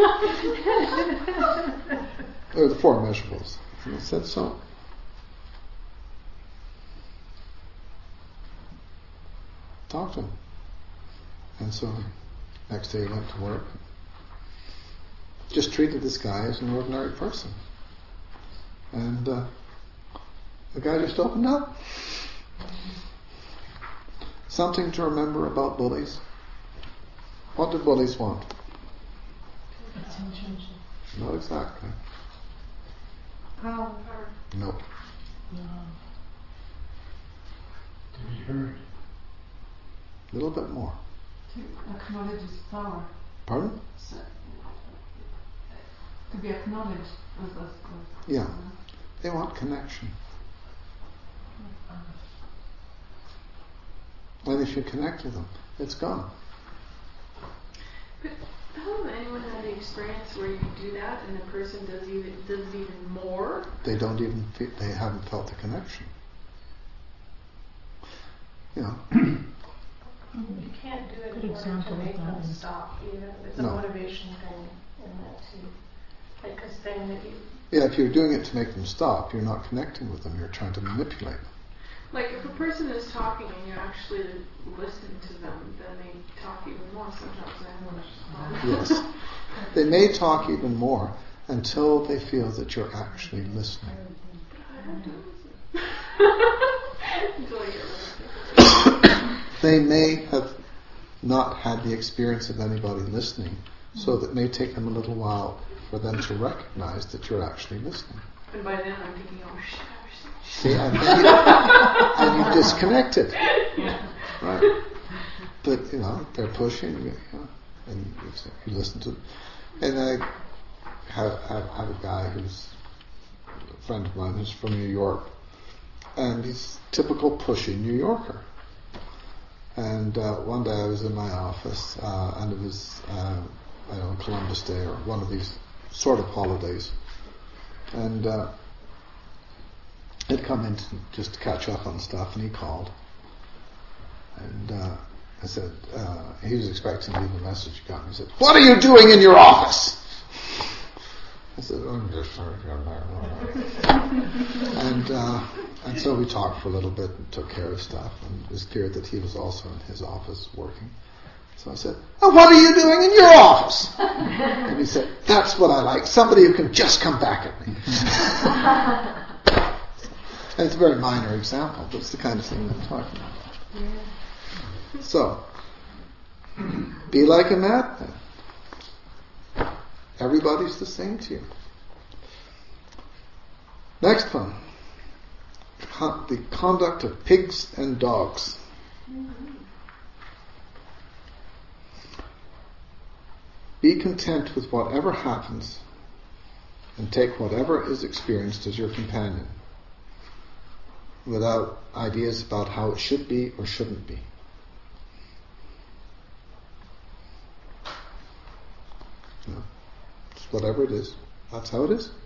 There were the four measurables. And he said, so, talk to him. And so, next day he went to work. Just treated this guy as an ordinary person. And uh, the guy just opened up. Something to remember about bullies. What do bullies want? Attention. Not exactly. Power. Nope. No. To be heard. A little bit more. To acknowledge his power. Pardon? So, to be acknowledged as a... Yeah. They want connection. And if you connect with them, it's gone. But hasn't anyone had the experience where you do that and the person does even does even more? They don't even feel, they haven't felt the connection. You know. You can't do it in order to make them stop either. There's a No. motivation thing in that too. Like a thing that you... Yeah, if you're doing it to make them stop, you're not connecting with them, you're trying to manipulate them. Like if a person is talking and you actually listen to them, then they talk even more. Sometimes I don't Yes. They may talk even more until they feel that you're actually listening. I have to listen. Until I get listening. They may have not had the experience of anybody listening, so that may take them a little while for them to recognize that you're actually listening. And by then I'm thinking, oh shit, oh shit. See, and, then you, and you've disconnected. Right. But, you know, they're pushing, you know, and you, you listen to them. And I have, have, have a guy who's a friend of mine who's from New York, and he's typical pushy New Yorker. And uh, one day I was in my office, uh, and it was, uh, I don't know, Columbus Day or one of these sort of holidays. And uh, he'd come in to, just to catch up on stuff, and he called. And uh, I said, uh, he was expecting to leave a message. He got me. He said, "What are you doing in your office?" I said, "Oh, I'm just sorry." and uh, and so we talked for a little bit and took care of stuff. And it was clear that he was also in his office working. So I said, "Oh, what are you doing in your office?" And he said, "That's what I like. Somebody who can just come back at me." And it's a very minor example, but it's the kind of thing I'm talking about. Yeah. So, be like a madman. Everybody's the same to you. Next one. Con- the conduct of pigs and dogs. Be content with whatever happens and take whatever is experienced as your companion, without ideas about how it should be or shouldn't be. No. Just whatever it is, that's how it is.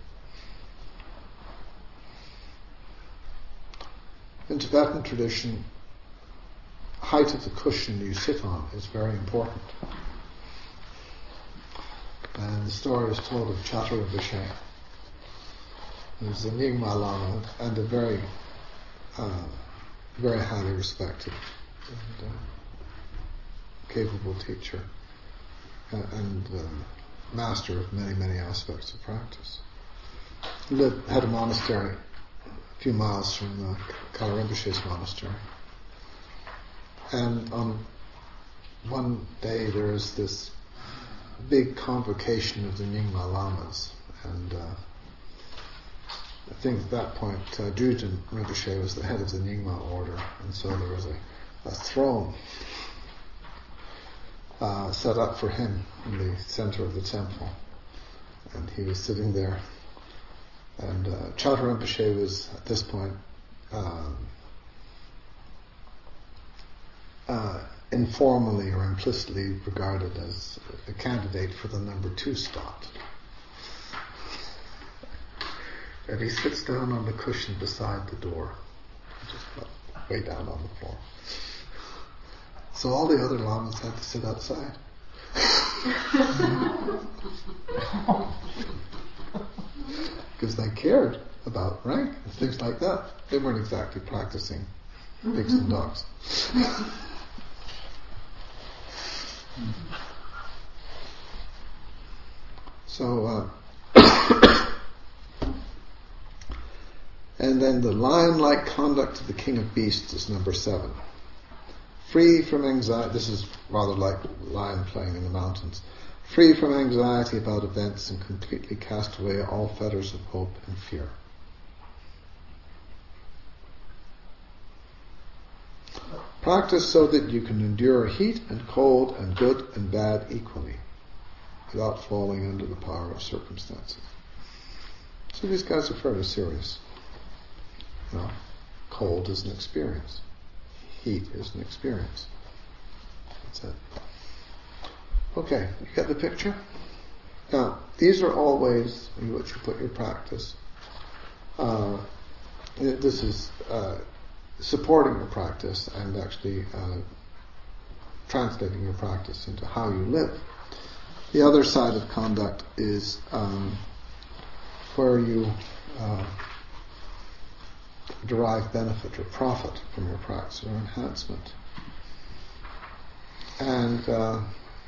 In Tibetan tradition, height of the cushion you sit on is very important. And the story is told of Chatra Rinpoche, who's a Nyingma Lama and a very, uh, very highly respected and uh, capable teacher uh, and uh, master of many, many aspects of practice. He lived, had a monastery a few miles from uh, Kala Rinpoche's monastery. And on one day there is this big convocation of the Nyingma Lamas, and uh, I think at that point uh, Drujin Rinpoche was the head of the Nyingma order, and so there was a, a throne uh, set up for him in the center of the temple, and he was sitting there, and uh, Chatra Rinpoche was at this point um, uh, informally or implicitly regarded as a candidate for the number two spot. And he sits down on the cushion beside the door, just way down on the floor. So all the other lamas had to sit outside. Because they cared about rank and things like that. They weren't exactly practicing pigs and dogs. So, uh, and then the lion-like conduct of the king of beasts is number seven. Free from anxiety, this is rather like lion playing in the mountains. Free from anxiety about events and completely cast away all fetters of hope and fear. Practice so that you can endure heat and cold and good and bad equally, without falling under the power of circumstances. So these guys are fairly serious. You know, cold is an experience. Heat is an experience. That's it. Okay, you get the picture? Now, these are all ways in which you put your practice. Uh, this is uh, supporting your practice and actually uh, translating your practice into how you live. The other side of conduct is um, where you uh, derive benefit or profit from your practice or enhancement. And uh,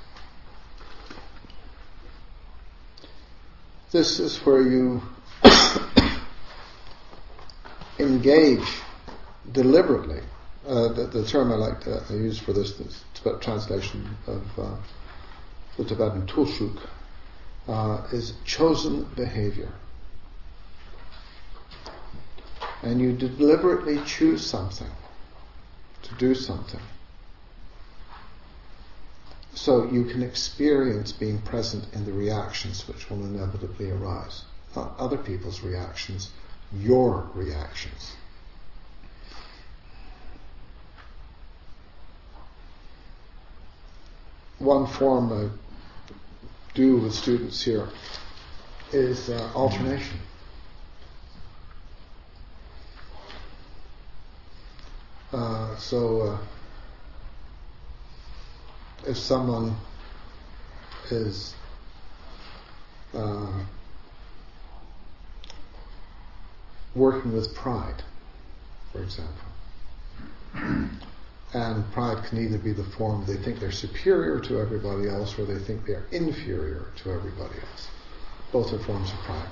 this is where you engage deliberately. Uh, the, the term I like to I use for this, this Tibetan translation of uh, the Tibetan Tulshuk, uh, is chosen behavior. And you deliberately choose something, to do something, so you can experience being present in the reactions which will inevitably arise. Not other people's reactions, your reactions. one form I do with students here is uh, alternation. Uh, so uh, if someone is uh, working with pride, for example, and pride can either be the form they think they're superior to everybody else or they think they're inferior to everybody else. Both are forms of pride.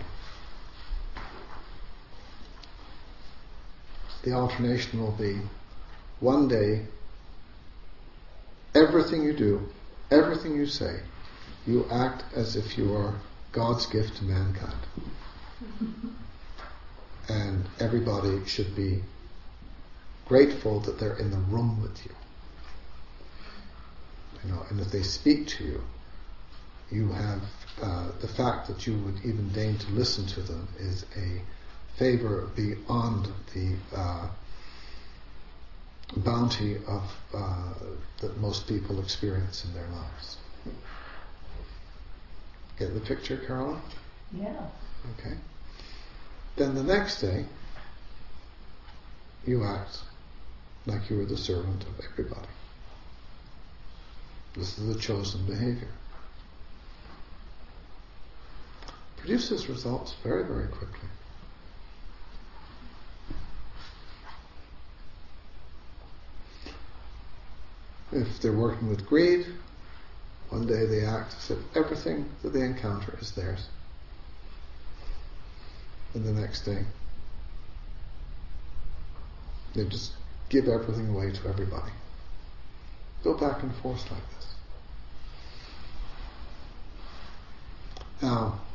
The alternation will be one day everything you do, everything you say, you act as if you are God's gift to mankind. And everybody should be grateful that they're in the room with you. You know, and if they speak to you, you have uh, the fact that you would even deign to listen to them is a favor beyond the uh, bounty of uh, that most people experience in their lives. Get the picture, Caroline? Yeah. Okay. Then the next day, you act like you were the servant of everybody. This is the chosen behavior. Produces results very, very quickly. If they're working with greed, one day they act as if everything that they encounter is theirs. And the next day, they just give everything away to everybody. Go back and forth like this. Now,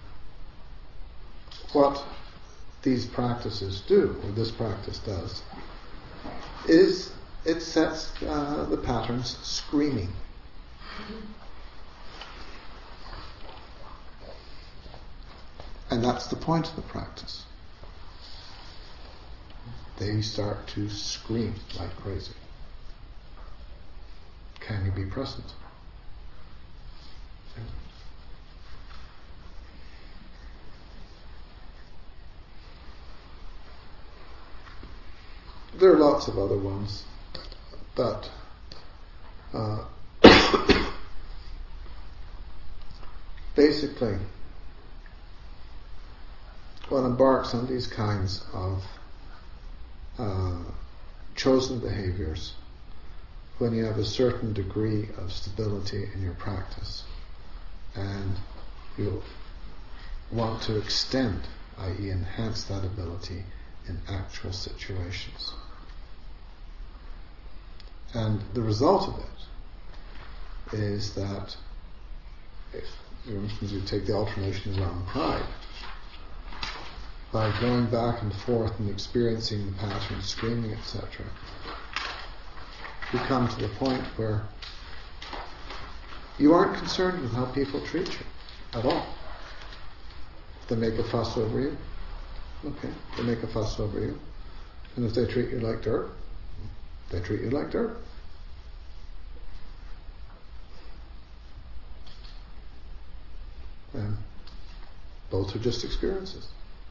what these practices do, or this practice does, is it sets uh, the patterns screaming. And that's the point of the practice. They start to scream like crazy. Can you be present? There are lots of other ones, but uh, basically, one embarks on these kinds of uh, chosen behaviors when you have a certain degree of stability in your practice and you want to extend, that is enhance that ability in actual situations. And the result of it is that if, for instance, you take the alternation around pride, by going back and forth and experiencing the pattern, screaming, et cetera, you come to the point where you aren't concerned with how people treat you at all. If they make a fuss over you, okay, they make a fuss over you. And if they treat you like dirt, they treat you like dirt. And both are just experiences.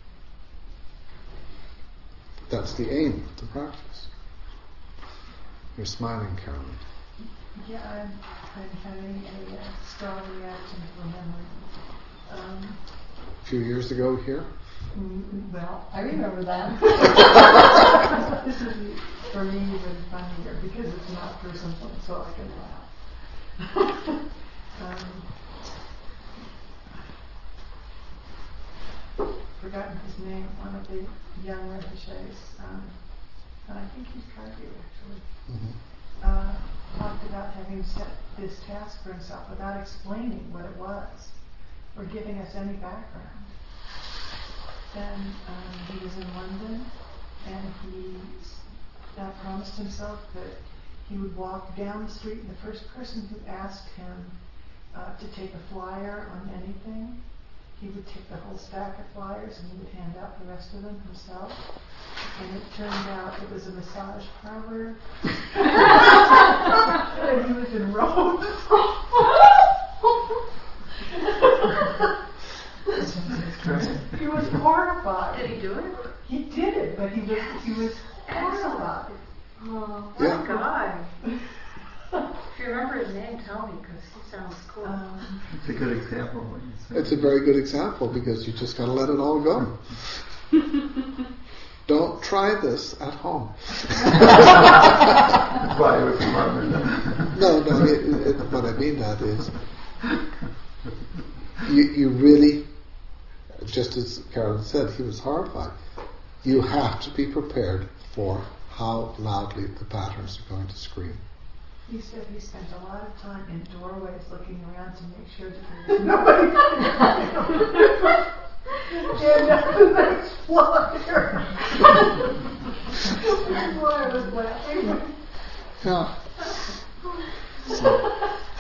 That's the aim of the practice. You're smiling, Carolyn. Yeah, I'm, I'm having a uh, strong reaction to a memory. Um, a few years ago here? Mm, well, I remember that. This is, for me, even funnier because it's not personal, so I can laugh. um, forgotten his name, one of the young Rinpoches, um, and I think he's Kagyu actually, mm-hmm. uh, talked about having set this task for himself without explaining what it was or giving us any background. Then um, he was in London and he uh, promised himself that he would walk down the street and the first person who asked him uh, to take a flyer on anything, he would take the whole stack of flyers and he would hand out the rest of them himself. And it turned out it was a massage parlor And he was in robes. He was horrified. Did he do it? He did it, but he was he was horrified. Oh, what Yeah. a guy. If you remember his name, tell me, because he sounds cool. Um, It's a good example of what you said. It's a very good example because you just got to let it all go. Don't try this at home. That's why it was smart. No, no. It, it, what I mean that is, you you really, just as Carolyn said, he was horrified. You have to be prepared for how loudly the patterns are going to scream. he said he spent a lot of time in doorways looking around to make sure that there was nobody. And uh, the next floor. Boy, I was laughing. Yeah. So,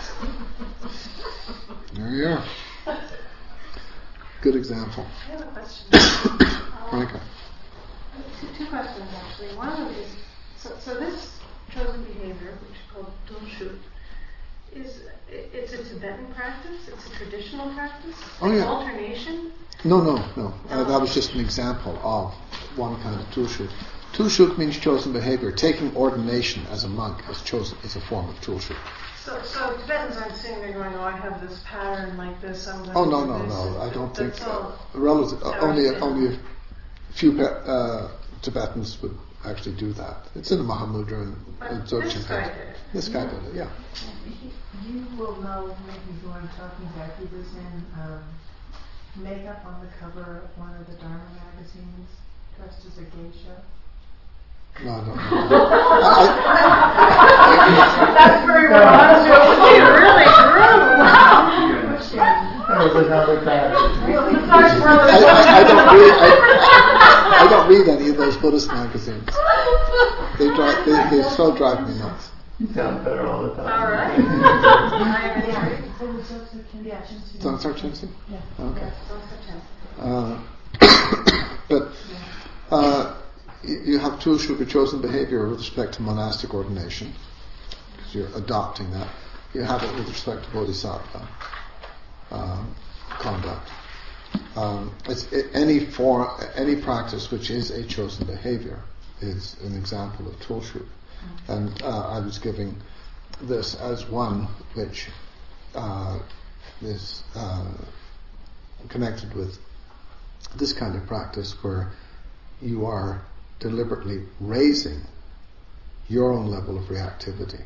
there you are. Good example. I have a question. Monica. Two, two questions actually. One of them is, so, so this chosen behavior, which is called Tulshut, is it, it's a Tibetan practice? It's a traditional practice? Oh, like yeah. Alternation? No, no, no. Uh, that was just an example of one kind of tulshut. Tulshut means chosen behavior. Taking ordination as a monk is chosen is a form of tulshut. So, so Tibetans aren't sitting there going, oh, I have this pattern like this, I'm going Oh to no, do no, this. no! I don't think That's all. relative. Uh, only Sorry. only a few pe- uh, Tibetans would actually do that. It's in the Mahamudra and But and this Dzogchen guy text. did it. This guy did it. Yeah. He, you will know maybe who I'm talking about. He was in um, makeup on the cover of one of the Dharma magazines, dressed as a geisha. No, I don't know. I, That's very romantic. He really grew. Wow. That was another pattern. Really starts I, I, I don't read. I, I don't read any of those Buddhist magazines. They drive. They, they so drive me nuts. You sound better all the time. All right. I am intrigued. It was just a Yeah. Dzongsar Chögyam? Yeah. Okay. Yeah. Uh, but uh, y- you have tulshut, chosen behavior, with respect to monastic ordination, because you're adopting that. You have it with respect to bodhisattva um, conduct. Um, it's it, any form, any practice which is a chosen behavior is an example of tulshut. And uh, I was giving this as one which uh, is uh, connected with this kind of practice, where you are deliberately raising your own level of reactivity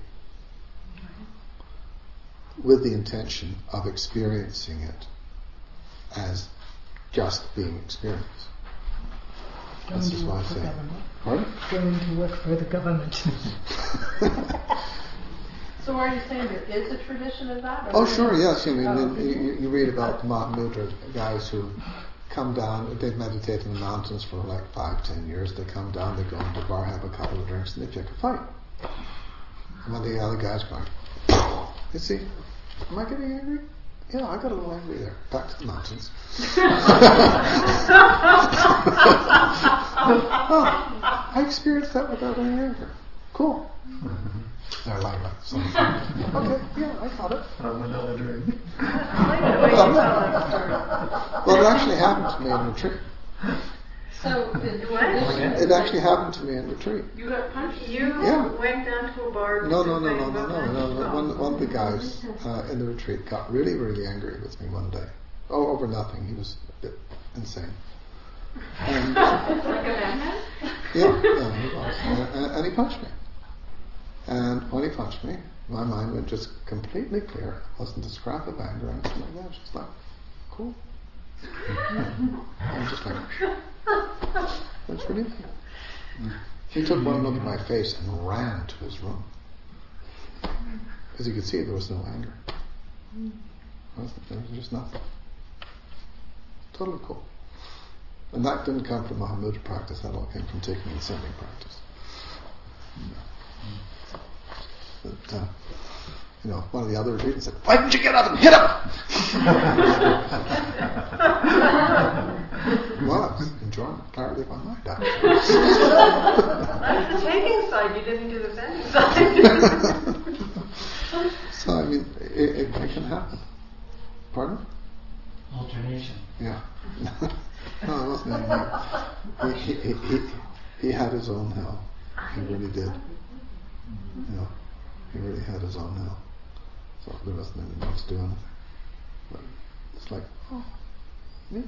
with the intention of experiencing it as just being experienced. This is why I say. Pardon? Going to work for the government. So are you saying there is a tradition of that? Oh, sure, yes. I mean, Oh. you, you read about the Mahamudra guys who come down, they meditate in the mountains for like five, ten years. They come down, they go into the bar, have a couple of drinks, and they pick a fight. And one of the other guys going, you see, am I getting angry? Yeah, I got a little angry there. Back to the mountains. Oh, I experienced that without any anger. Cool. They're like that. So, okay, yeah, I got it. Have another drink. Well, it actually happened to me in retreat. So, did what? It actually happened to me in retreat. You got punched? You Yeah. went down to a bar? No, to no, no, fight no, no, about no, no. that? no. One, one of the guys uh, in the retreat got really, really angry with me one day. Oh, over nothing. He was a bit insane. And, Like a madman? yeah, yeah, he was. And, and he punched me. And when he punched me, my mind went just completely clear. It wasn't a scrap of anger. I was like, yeah, just like, cool. I'm just like, that's really neat. He took one look at my face and ran to his room. As you could see, there was no anger. There was, there was just nothing. Totally cool. And that didn't come from Mahamudra practice, that all came from taking and sending practice. But, uh, you know, one of the other retreatants said, why didn't you get up and hit him? Well, I was enjoying clarity of my mind, actually. That's the taking side, you didn't do the sending side. meditation. Yeah. No, it wasn't anything. He, he, he, he had his own hell. He really did. You know, he really had his own hell. So there wasn't anything else to do anything. But it's like, oh, yeah.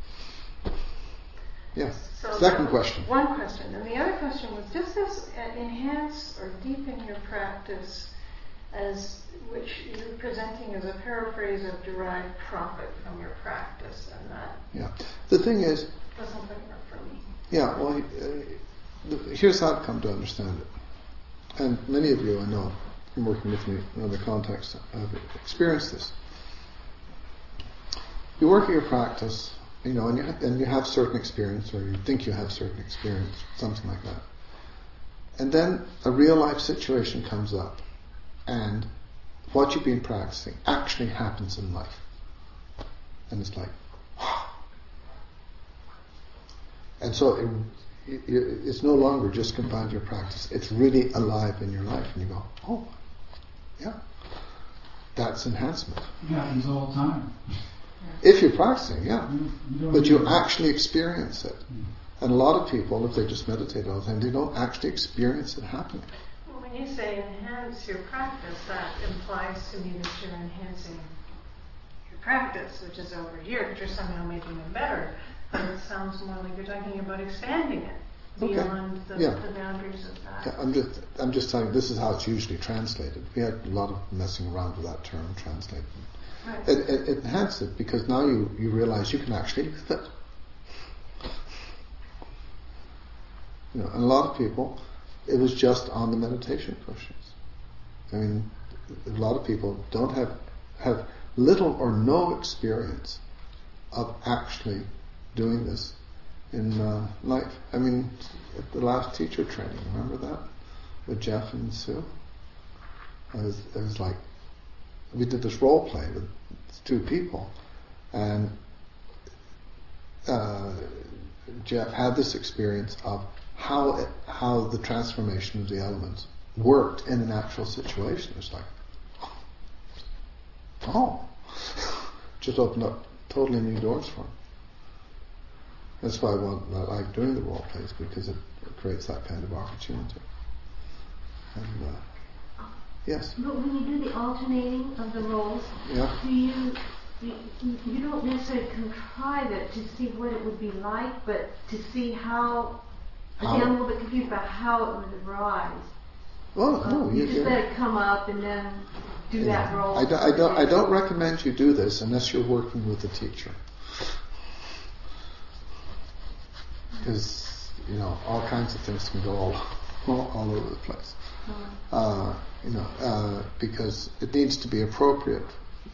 Yes. So Second question. One question. And the other question was, does this uh, enhance or deepen your practice, as which you're presenting as a paraphrase of derived profit from your practice, and that Yeah. The thing is, doesn't quite work for me. yeah, well, uh, here's how I've come to understand it. And many of you, I know, from working with me in other contexts, have experienced this. You work at your practice, you know, and you, ha- and you have certain experience, or you think you have certain experience, something like that. And then a real life situation comes up, and what you've been practicing actually happens in life. And it's like, wow. And so it, it, it's no longer just confined to your practice. It's really alive in your life. And you go, oh, yeah, that's enhancement. It happens all the time. If you're practicing, yeah. You, you don't But you even- actually experience it. Mm. And a lot of people, if they just meditate all the time, they don't actually experience it happening. Well, when you say enhance your practice, that implies to me that you're enhancing your practice, which is over here, that you're somehow making it better. But it sounds more like you're talking about expanding it Okay. beyond the, Yeah. the boundaries of that. Yeah, I'm just, I'm just telling you, this is how it's usually translated. We had a lot of messing around with that term, translated. Right. It, it, it enhances it because now you, you realize you can actually live it. You know, and a lot of people, it was just on the meditation questions. I mean, a lot of people don't have have little or no experience of actually doing this in uh, life. I mean, at the last teacher training, remember that with Jeff and Sue? It was, it was like we did this role play with two people, and uh, Jeff had this experience of how it, how the transformation of the elements worked in an actual situation. It's like, oh, just opened up totally new doors for him. That's why I want, I like doing the role plays, because it, it creates that kind of opportunity. And uh, yes. But when you do the alternating of the roles, Yeah. do you, you you don't necessarily contrive it to see what it would be like, but to see how, How? again, I'm a little bit confused about how it would arise. Well, Uh, no, you you, just you- let it come up and then do yeah. that role. I, do, I don't. I don't recommend you do this unless you're working with a teacher, because you know all kinds of things can go all all, all over the place. Uh, you know, uh, because it needs to be appropriate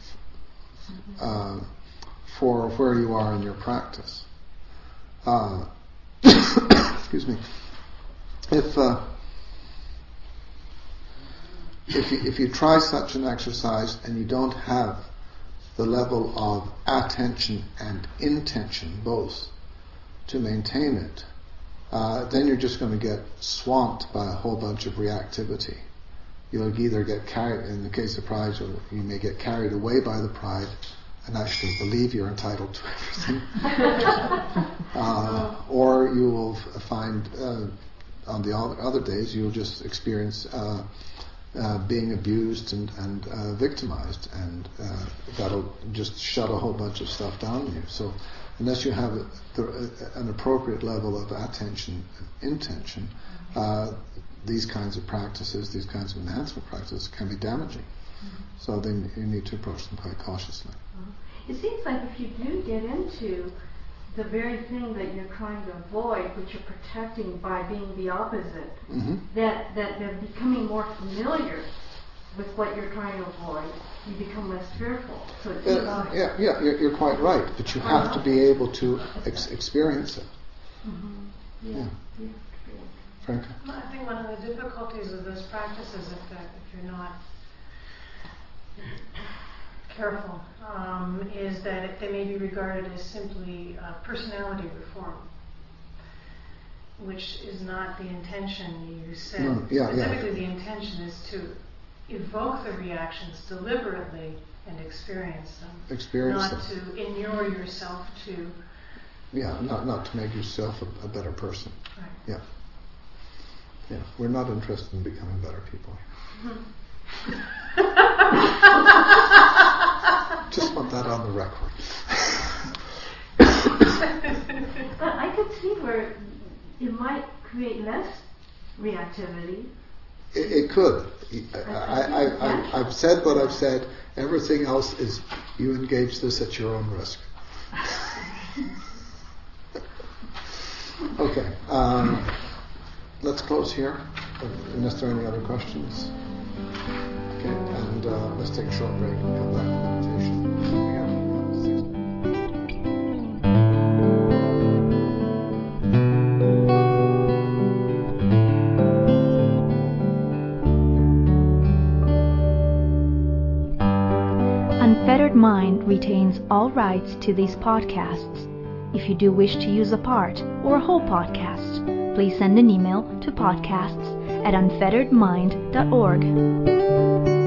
uh, for where you are in your practice. Uh, excuse me. If uh, if you, if you try such an exercise and you don't have the level of attention and intention both to maintain it, uh, then you're just going to get swamped by a whole bunch of reactivity. You'll either get carried, in the case of pride, you'll, you may get carried away by the pride and actually believe you're entitled to everything. uh, or you will f- find, uh, on the other days, you'll just experience uh, uh, being abused and, and uh, victimized, and uh, that'll just shut a whole bunch of stuff down in you. So unless you have a, the, an appropriate level of attention and intention, uh, these kinds of practices, these kinds of enhancement practices can be damaging. Mm-hmm. So then you need to approach them quite cautiously. It seems like if you do get into the very thing that you're trying to avoid, which you're protecting by being the opposite, mm-hmm. that, that they're becoming more familiar with what you're trying to avoid, you become less fearful. So it seems Uh, like yeah, yeah, you're, you're quite right, but you have to be able to ex- experience it. Mm-hmm. Yeah. Yeah. Yeah. Franca? Well, I think one of the difficulties of this practice is if, that if you're not careful, um, is that it, they may be regarded as simply uh, personality reform, which is not the intention you said. No, yeah, yeah. Specifically, the intention is to evoke the reactions deliberately and experience them. Experience not them. to inure yourself to. Yeah, not not to make yourself a, a better person. Right. Yeah. Yeah, we're not interested in becoming better people. Just want that on the record. But I could see where it might create less reactivity. It, it could. I, I, I, I, I've said what I've said. Everything else is you engage this at your own risk. Okay. Um, let's close here, unless there are any other questions. Okay, and uh, let's take a short break and come back to meditation. Yeah. Unfettered Mind retains all rights to these podcasts. If you do wish to use a part or a whole podcast, please send an email to podcasts at unfettered mind dot org.